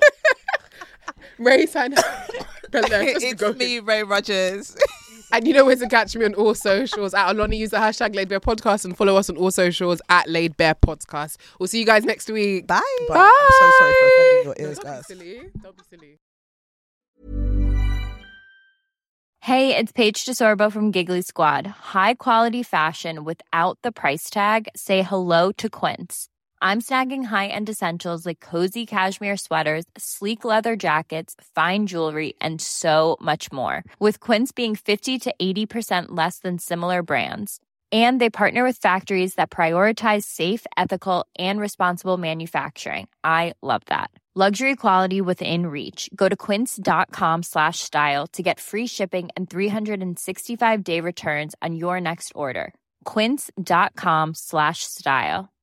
Ray, sign out. It's me, Ray Rogers. And you know where to catch me on all socials at Aloni. Use the hashtag Laid Bare Podcast and follow us on all socials at Laid Bare Podcast. We'll see you guys next week. Bye. I'm so sorry for offending your ears, guys. Don't be silly. Hey, it's Paige DeSorbo from Giggly Squad. High quality fashion without the price tag. Say hello to Quince. I'm snagging high-end essentials like cozy cashmere sweaters, sleek leather jackets, fine jewelry, and so much more. With Quince being 50 to 80% less than similar brands. And they partner with factories that prioritize safe, ethical, and responsible manufacturing. I love that. Luxury quality within reach. Go to quince.com/style to get free shipping and 365-day returns on your next order. Quince.com/style.